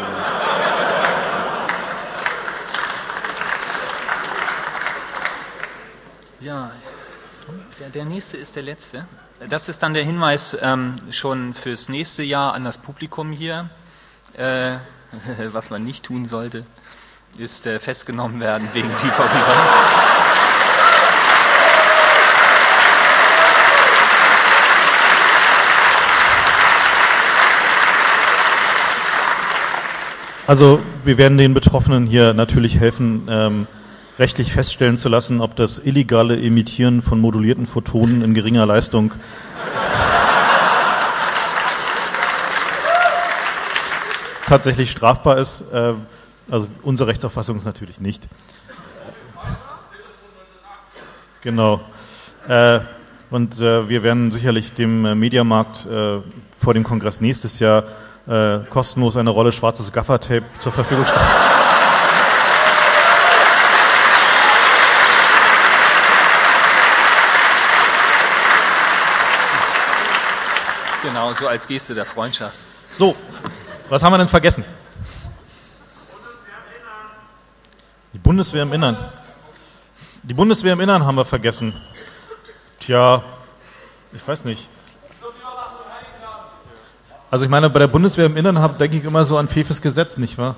Ja, der, der nächste ist der letzte. Das ist dann der Hinweis ähm, schon fürs nächste Jahr an das Publikum hier. Äh, was man nicht tun sollte, ist äh, festgenommen werden wegen tiefer Überwachung. Also wir werden den Betroffenen hier natürlich helfen, ähm, rechtlich feststellen zu lassen, ob das illegale Emittieren von modulierten Photonen in geringer Leistung tatsächlich strafbar ist. Äh, also unsere Rechtsauffassung ist natürlich nicht. Genau. Äh, und äh, wir werden sicherlich dem äh, Mediamarkt äh, vor dem Kongress nächstes Jahr äh, kostenlos eine Rolle schwarzes Gaffertape zur Verfügung stellen. Genau, so als Geste der Freundschaft. So, was haben wir denn vergessen? Die Bundeswehr im Innern. Die Bundeswehr im Innern haben wir vergessen. Tja, ich weiß nicht. Also ich meine, bei der Bundeswehr im Innern hab, denke ich immer so an Fefes Gesetz, nicht wahr?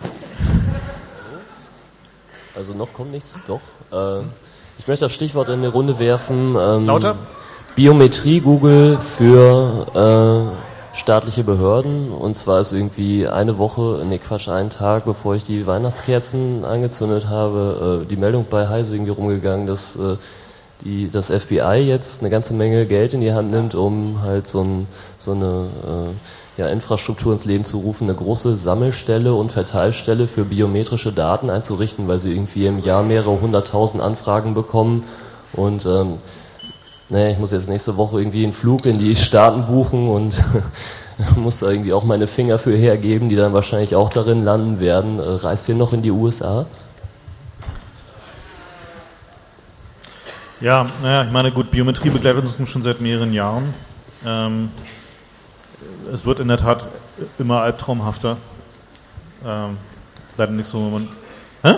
Also noch kommt nichts, doch. Äh, ich möchte das Stichwort in die Runde werfen. Ähm, Lauter? Biometrie Google für äh, staatliche Behörden. Und zwar ist irgendwie eine Woche, nee Quatsch, einen Tag, bevor ich die Weihnachtskerzen angezündet habe, äh, die Meldung bei Heise irgendwie rumgegangen, dass äh, die, das F B I jetzt eine ganze Menge Geld in die Hand nimmt, um halt so, ein, so eine äh, ja, Infrastruktur ins Leben zu rufen, eine große Sammelstelle und Verteilstelle für biometrische Daten einzurichten, weil sie irgendwie im Jahr mehrere hunderttausend Anfragen bekommen. Und ähm, naja, ich muss jetzt nächste Woche irgendwie einen Flug in die Staaten buchen und muss da irgendwie auch meine Finger für hergeben, die dann wahrscheinlich auch darin landen werden. Reist ihr noch in die U S A? Ja, naja, ich meine, gut, Biometrie begleitet uns schon seit mehreren Jahren. Ähm, es wird in der Tat immer albtraumhafter. Ähm, leider nicht so, wenn man... Hä?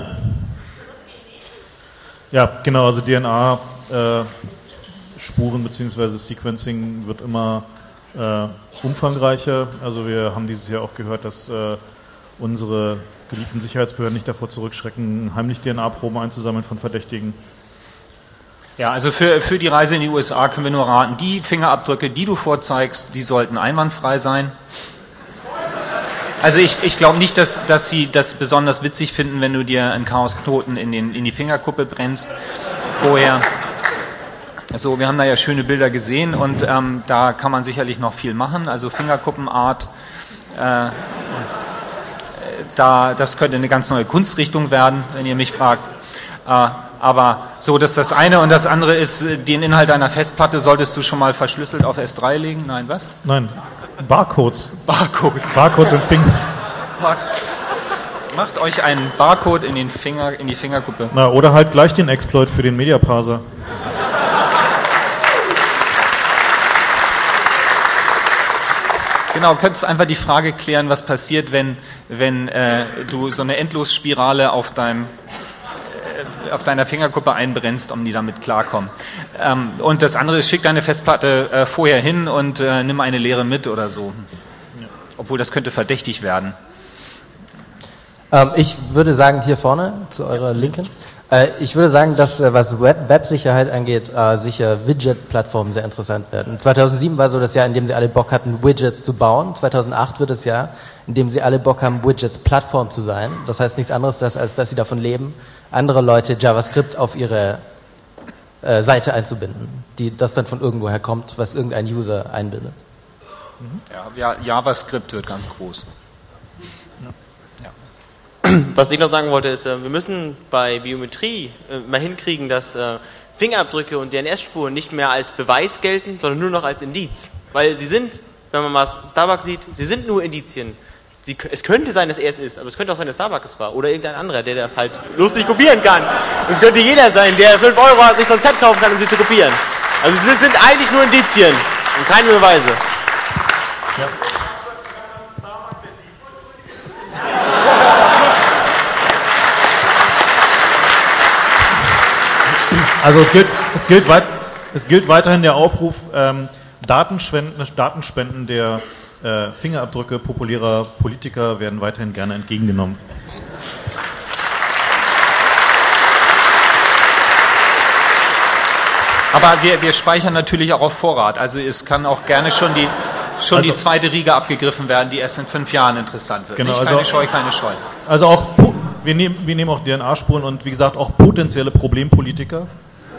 Ja, genau, also D N A... Äh, Spuren bzw. Sequencing wird immer äh, umfangreicher. Also wir haben dieses Jahr auch gehört, dass äh, unsere geliebten Sicherheitsbehörden nicht davor zurückschrecken, heimlich D N A-Proben einzusammeln von Verdächtigen. Ja, also für, für die Reise in die U S A können wir nur raten, die Fingerabdrücke, die du vorzeigst, die sollten einwandfrei sein. Also ich, ich glaube nicht, dass, dass sie das besonders witzig finden, wenn du dir einen Chaosknoten in, den, in die Fingerkuppe brennst vorher. Also wir haben da ja schöne Bilder gesehen und ähm, da kann man sicherlich noch viel machen. Also Fingerkuppenart, äh, da, das könnte eine ganz neue Kunstrichtung werden, wenn ihr mich fragt. Äh, aber so, dass das eine und das andere ist, den Inhalt deiner Festplatte solltest du schon mal verschlüsselt auf S drei legen. Nein, was? Nein, Barcodes. Barcodes. Barcodes im Finger. Bar- Macht euch einen Barcode in den Finger, in die Fingerkuppe. Na, oder halt gleich den Exploit für den Mediaparser. Genau, könntest einfach die Frage klären, was passiert, wenn, wenn äh, du so eine Endlosspirale auf, deinem, äh, auf deiner Fingerkuppe einbrennst, um die damit klarkommen. Ähm, und das andere ist, schick deine Festplatte äh, vorher hin und äh, nimm eine leere mit oder so. Ja. Obwohl, das könnte verdächtig werden. Ähm, ich würde sagen, hier vorne, zu eurer Linken. Äh, ich würde sagen, dass äh, was Web- Websicherheit angeht, äh, sicher Widget-Plattformen sehr interessant werden. zweitausendsieben war so das Jahr, in dem sie alle Bock hatten, Widgets zu bauen. zweitausendacht wird das Jahr, in dem sie alle Bock haben, Widgets-Plattform zu sein. Das heißt nichts anderes, als, als dass sie davon leben, andere Leute JavaScript auf ihre äh, Seite einzubinden, die das dann von irgendwoher kommt, was irgendein User einbindet. Ja, JavaScript wird ganz groß. Was ich noch sagen wollte, ist, wir müssen bei Biometrie mal hinkriegen, dass Fingerabdrücke und D N S-Spuren nicht mehr als Beweis gelten, sondern nur noch als Indiz. Weil sie sind, wenn man mal Starbucks sieht, sie sind nur Indizien. Sie, es könnte sein, dass er es ist, aber es könnte auch sein, dass Starbucks es war. Oder irgendein anderer, der das halt lustig kopieren kann. Es könnte jeder sein, der fünf Euro hat, sich so ein Set kaufen kann, um sie zu kopieren. Also es sind eigentlich nur Indizien und keine Beweise. Ja. Also es gilt, es gilt, weit, es gilt weiterhin der Aufruf, ähm, Datenspenden, Datenspenden der äh, Fingerabdrücke populärer Politiker werden weiterhin gerne entgegengenommen. Aber wir, wir speichern natürlich auch auf Vorrat. Also es kann auch gerne schon die, schon also, die zweite Riege abgegriffen werden, die erst in fünf Jahren interessant wird. Genau, Nicht also, keine Scheu, keine Scheu. Also auch, wir nehmen, wir nehmen auch D N A-Spuren und wie gesagt auch potenzielle Problempolitiker.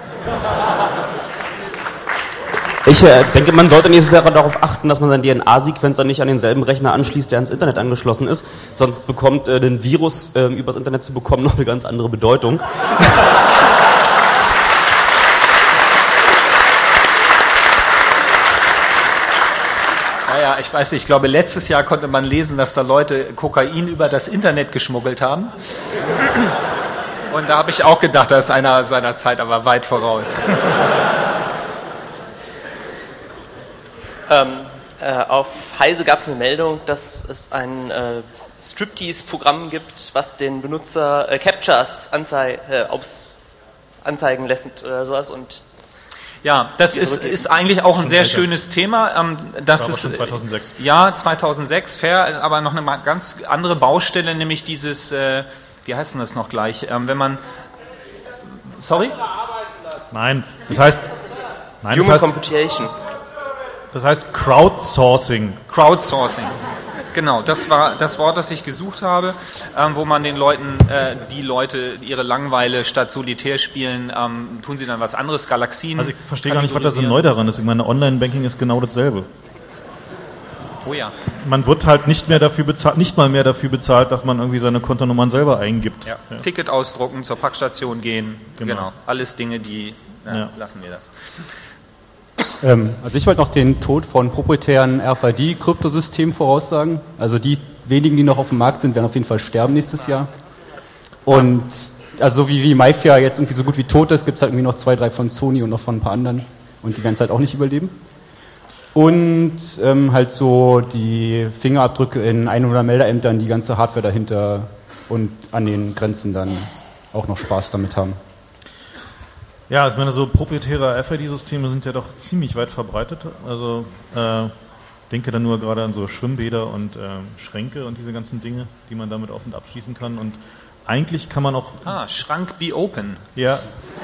Ich äh, denke, man sollte nächstes Jahr darauf achten, dass man seinen D N A-Sequencer nicht an denselben Rechner anschließt, der ans Internet angeschlossen ist. Sonst bekommt äh, den Virus äh, übers Internet zu bekommen noch eine ganz andere Bedeutung. Naja, ich weiß nicht, ich glaube, letztes Jahr konnte man lesen, dass da Leute Kokain über das Internet geschmuggelt haben. Und da habe ich auch gedacht, da ist einer seiner Zeit aber weit voraus. Ähm, äh, auf Heise gab es eine Meldung, dass es ein äh, Striptease-Programm gibt, was den Benutzer äh, Captchas anzei äh, aufs anzeigen lässt oder sowas. Und ja, das ist, ist eigentlich auch ein sehr schönes Thema. Ähm, das war ist schon zweitausendsechs. Ja, zweitausendsechs, fair, aber noch eine ganz andere Baustelle, nämlich dieses, äh, wie heißt denn das noch gleich, ähm, wenn man, sorry? Nein, das heißt, nein, Human das heißt, Computation. Das heißt Crowdsourcing. Crowdsourcing. Genau, das war das Wort, das ich gesucht habe, ähm, wo man den Leuten, äh, die Leute ihre Langeweile statt solitär spielen, ähm, tun sie dann was anderes, Galaxien. Also ich verstehe gar nicht, was da so neu daran ist. Ich meine, Online-Banking ist genau dasselbe. Oh ja. Man wird halt nicht mehr dafür bezahlt, nicht mal mehr dafür bezahlt, dass man irgendwie seine Kontonummern selber eingibt. Ja. Ja. Ticket ausdrucken, zur Packstation gehen, genau. genau. Alles Dinge, die, na, ja. lassen wir das. Ähm, also ich wollte noch den Tod von proprietären R F I D-Kryptosystemen voraussagen. Also die wenigen, die noch auf dem Markt sind, werden auf jeden Fall sterben nächstes Jahr. Und also so wie, wie Mafia jetzt irgendwie so gut wie tot ist, gibt es halt irgendwie noch zwei, drei von Sony und noch von ein paar anderen. Und die werden es halt auch nicht überleben. Und ähm, halt so die Fingerabdrücke in Einwohnermeldeämtern, die ganze Hardware dahinter und an den Grenzen dann auch noch Spaß damit haben. Ja, ich meine, so proprietäre R F I D-Systeme sind ja doch ziemlich weit verbreitet. Also äh, denke da nur gerade an so Schwimmbäder und äh, Schränke und diese ganzen Dinge, die man damit auf- und abschließen kann. Und eigentlich kann man auch... Ah, Schrank be open. Ja.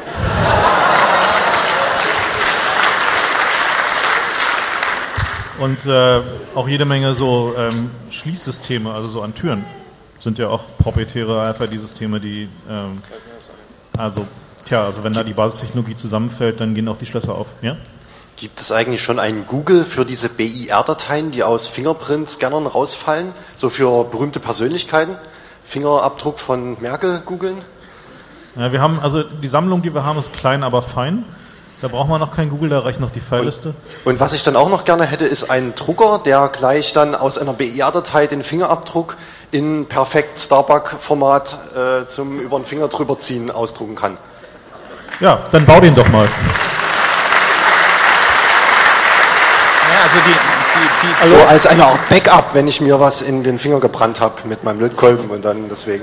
Und äh, auch jede Menge so ähm, Schließsysteme, also so an Türen, sind ja auch proprietäre R F I D-Systeme, die... Ähm, also... Tja, also wenn da die Basistechnologie zusammenfällt, dann gehen auch die Schlösser auf. Ja? Gibt es eigentlich schon einen Google für diese B I R-Dateien, die aus Fingerprint-Scannern rausfallen? So für berühmte Persönlichkeiten? Fingerabdruck von Merkel googeln? Ja, wir haben, also die Sammlung, die wir haben, ist klein, aber fein. Da braucht man noch kein Google, da reicht noch die Fileliste. Und, und was ich dann auch noch gerne hätte, ist ein Drucker, der gleich dann aus einer B I R-Datei den Fingerabdruck in perfekt Starbuck-Format äh, zum über den Finger drüber ziehen ausdrucken kann. Ja, dann bau den doch mal. Ja, also die, die, die also als eine Art Backup, wenn ich mir was in den Finger gebrannt habe mit meinem Lötkolben und dann deswegen...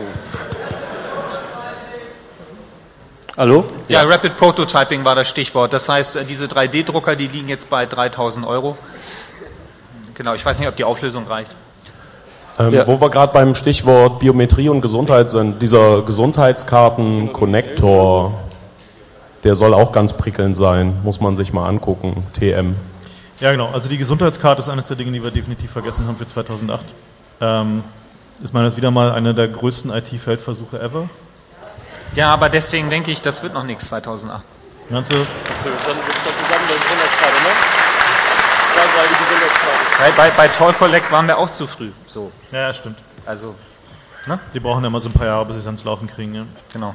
Hallo? Ja, ja, Rapid Prototyping war das Stichwort. Das heißt, diese drei D Drucker, die liegen jetzt bei dreitausend Euro. Genau, ich weiß nicht, ob die Auflösung reicht. Ähm, Ja. Wo wir gerade beim Stichwort Biometrie und Gesundheit sind, dieser Gesundheitskarten-Connector, der soll auch ganz prickelnd sein, muss man sich mal angucken, T M. Ja, genau. Also die Gesundheitskarte ist eines der Dinge, die wir definitiv vergessen haben für zweitausendacht. Ähm, ich meine, das ist wieder mal einer der größten I T-Feldversuche ever. Ja, aber deswegen denke ich, das wird noch nichts zweitausendacht. Meinst du? Achso, dann wird das zusammen mit Gesundheitskarte, ne? Zwei, drei, die Gesundheitskarte. Bei, bei, bei Toll Collect waren wir auch zu früh. So. Ja, ja, stimmt. Also, Die brauchen ja immer so ein paar Jahre, bis sie es ans Laufen kriegen. Ja. genau.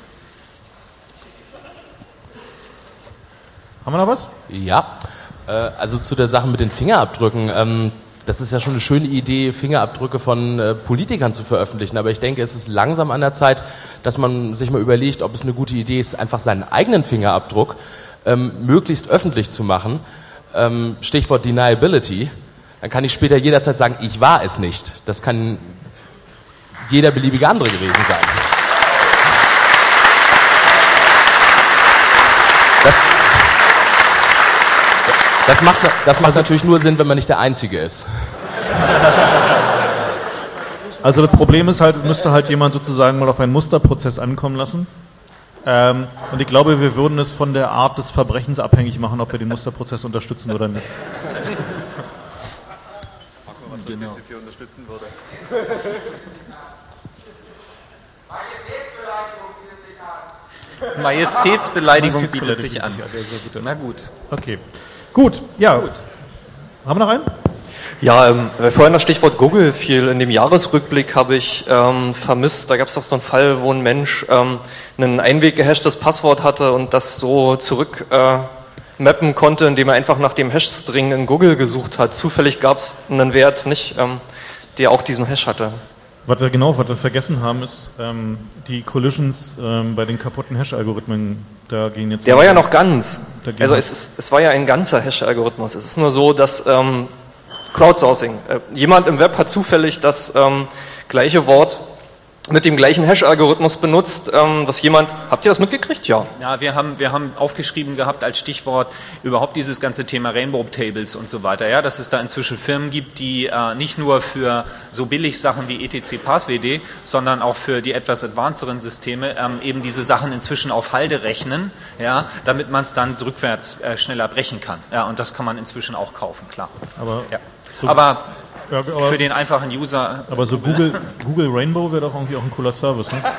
Haben wir noch was? Ja, äh, also zu der Sache mit den Fingerabdrücken. Ähm, das ist ja schon eine schöne Idee, Fingerabdrücke von äh, Politikern zu veröffentlichen. Aber ich denke, es ist langsam an der Zeit, dass man sich mal überlegt, ob es eine gute Idee ist, einfach seinen eigenen Fingerabdruck ähm, möglichst öffentlich zu machen. Ähm, Stichwort Deniability. Dann kann ich später jederzeit sagen, ich war es nicht. Das kann jeder beliebige andere gewesen sein. Das, das macht, das macht natürlich nur Sinn, wenn man nicht der Einzige ist. Also das Problem ist halt, müsste halt jemand sozusagen mal auf einen Musterprozess ankommen lassen. Ähm, und ich glaube, wir würden es von der Art des Verbrechens abhängig machen, ob wir den Musterprozess unterstützen oder nicht. Was uns jetzt hier unterstützen würde. Majestätsbeleidigung bietet sich an. Na gut. Okay. Gut, ja. Gut. Haben wir noch einen? Ja, ähm, weil vorhin das Stichwort Google fiel, in dem Jahresrückblick habe ich ähm, vermisst, da gab es doch so einen Fall, wo ein Mensch ähm, ein einweggehashtes Passwort hatte und das so zurück äh, mappen konnte, indem er einfach nach dem Hash-String in Google gesucht hat. Zufällig gab es einen Wert, nicht, ähm, der auch diesen Hash hatte. Was wir genau, was wir vergessen haben, ist ähm, die Collisions ähm, bei den kaputten Hash-Algorithmen. Da gehen jetzt. Der war ja noch ganz. Also halt es, ist, es war ja ein ganzer Hash-Algorithmus. Es ist nur so, dass ähm, Crowdsourcing. Äh, jemand im Web hat zufällig das ähm, gleiche Wort mit dem gleichen Hash-Algorithmus benutzt, ähm, was jemand, habt ihr das mitgekriegt? Ja. Ja, wir haben, wir haben aufgeschrieben gehabt als Stichwort überhaupt dieses ganze Thema Rainbow Tables und so weiter, ja, dass es da inzwischen Firmen gibt, die äh, nicht nur für so billig Sachen wie E T C PassWD, sondern auch für die etwas advancederen Systeme ähm, eben diese Sachen inzwischen auf Halde rechnen, ja, damit man es dann rückwärts äh, schneller brechen kann. Ja, und das kann man inzwischen auch kaufen, klar. Aber, ja. so aber Ja, aber, für den einfachen User. Aber so Google, Google Rainbow wäre doch irgendwie auch ein cooler Service, ne?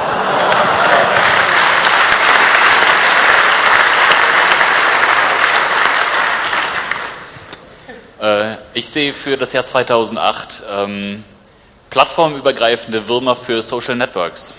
Äh, ich sehe für das Jahr zweitausendacht ähm, plattformübergreifende Würmer für Social Networks.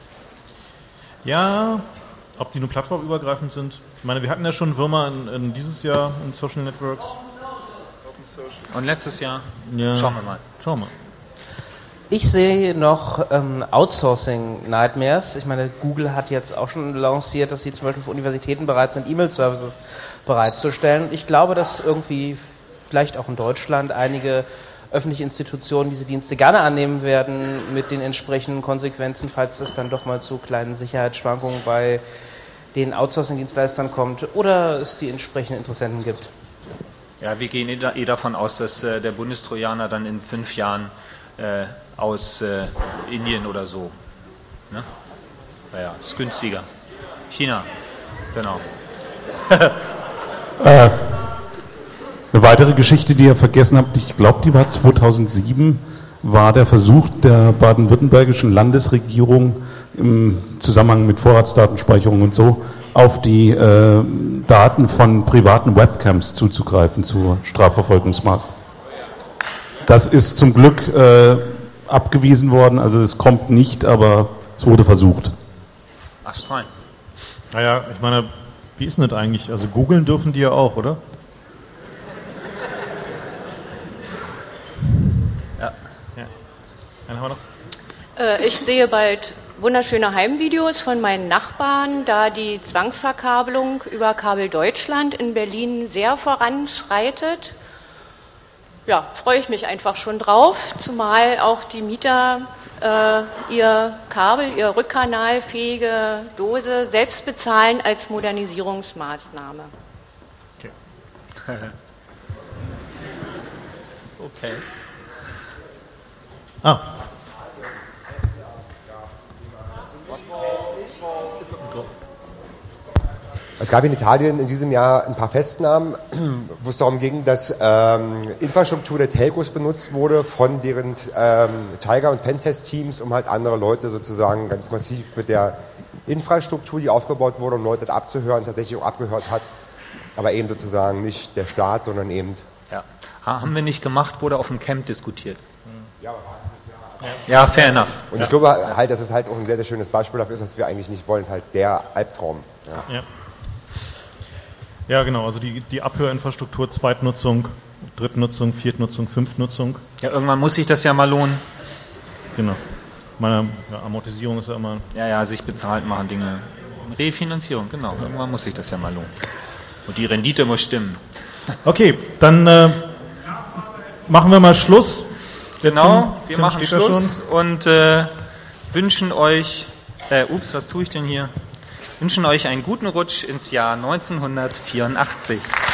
Ja, ob die nur plattformübergreifend sind. Ich meine, wir hatten ja schon Würmer in, in dieses Jahr in Social Networks. Und letztes Jahr? Ja. Schauen wir mal. Schauen wir mal. Ich sehe noch ähm, Outsourcing-Nightmares. Ich meine, Google hat jetzt auch schon lanciert, dass sie zum Beispiel für Universitäten bereit sind, E-Mail-Services bereitzustellen. Ich glaube, dass irgendwie vielleicht auch in Deutschland einige öffentliche Institutionen diese Dienste gerne annehmen werden mit den entsprechenden Konsequenzen, falls es dann doch mal zu kleinen Sicherheitsschwankungen bei den Outsourcing-Dienstleistern kommt oder es die entsprechenden Interessenten gibt. Ja, wir gehen eh davon aus, dass äh, der Bundestrojaner dann in fünf Jahren äh, aus äh, Indien oder so. Ne? Naja, ist günstiger. China, genau. äh, eine weitere Geschichte, die ihr vergessen habt, ich glaube, die war zweitausendsieben, war der Versuch der baden-württembergischen Landesregierung im Zusammenhang mit Vorratsdatenspeicherung und so auf die äh, Daten von privaten Webcams zuzugreifen zur Strafverfolgungsmaßnahme. Das ist zum Glück äh, abgewiesen worden, also es kommt nicht, aber es wurde versucht. Astrein. Naja, ich meine, wie ist denn das eigentlich? Also googeln dürfen die ja auch, oder? Ja. Ja. Einen haben wir noch? Äh, ich sehe bald wunderschöne Heimvideos von meinen Nachbarn, da die Zwangsverkabelung über Kabel Deutschland in Berlin sehr voranschreitet. Ja, freue ich mich einfach schon drauf, zumal auch die Mieter äh, ihr Kabel, ihr rückkanalfähige Dose selbst bezahlen als Modernisierungsmaßnahme. Okay. Okay. Ah. Es gab in Italien in diesem Jahr ein paar Festnahmen, wo es darum ging, dass ähm, Infrastruktur der Telcos benutzt wurde von deren ähm, Tiger- und Pentest-Teams, um halt andere Leute sozusagen ganz massiv mit der Infrastruktur, die aufgebaut wurde, um Leute abzuhören, tatsächlich auch abgehört hat, aber eben sozusagen nicht der Staat, sondern eben... Ja, haben wir nicht gemacht, wurde auf dem Camp diskutiert. Ja, ja, fair enough. Und ja. ich glaube halt, dass es halt auch ein sehr, sehr schönes Beispiel dafür ist, was wir eigentlich nicht wollen, halt der Albtraum. Ja. Ja. Ja, genau, also die, die Abhörinfrastruktur, Zweitnutzung, Drittnutzung, Viertnutzung, Fünftnutzung. Ja, irgendwann muss sich das ja mal lohnen. Genau. Meine ja, Amortisierung ist ja immer... Ja, ja, sich bezahlt machen Dinge. Refinanzierung, genau. Irgendwann muss sich das ja mal lohnen. Und die Rendite muss stimmen. Okay, dann äh, machen wir mal Schluss. Der Genau, Tim, wir Tim machen Schluss und äh, wünschen euch, äh, ups, was tue ich denn hier? Wünschen euch einen guten Rutsch ins Jahr neunzehnhundertvierundachtzig.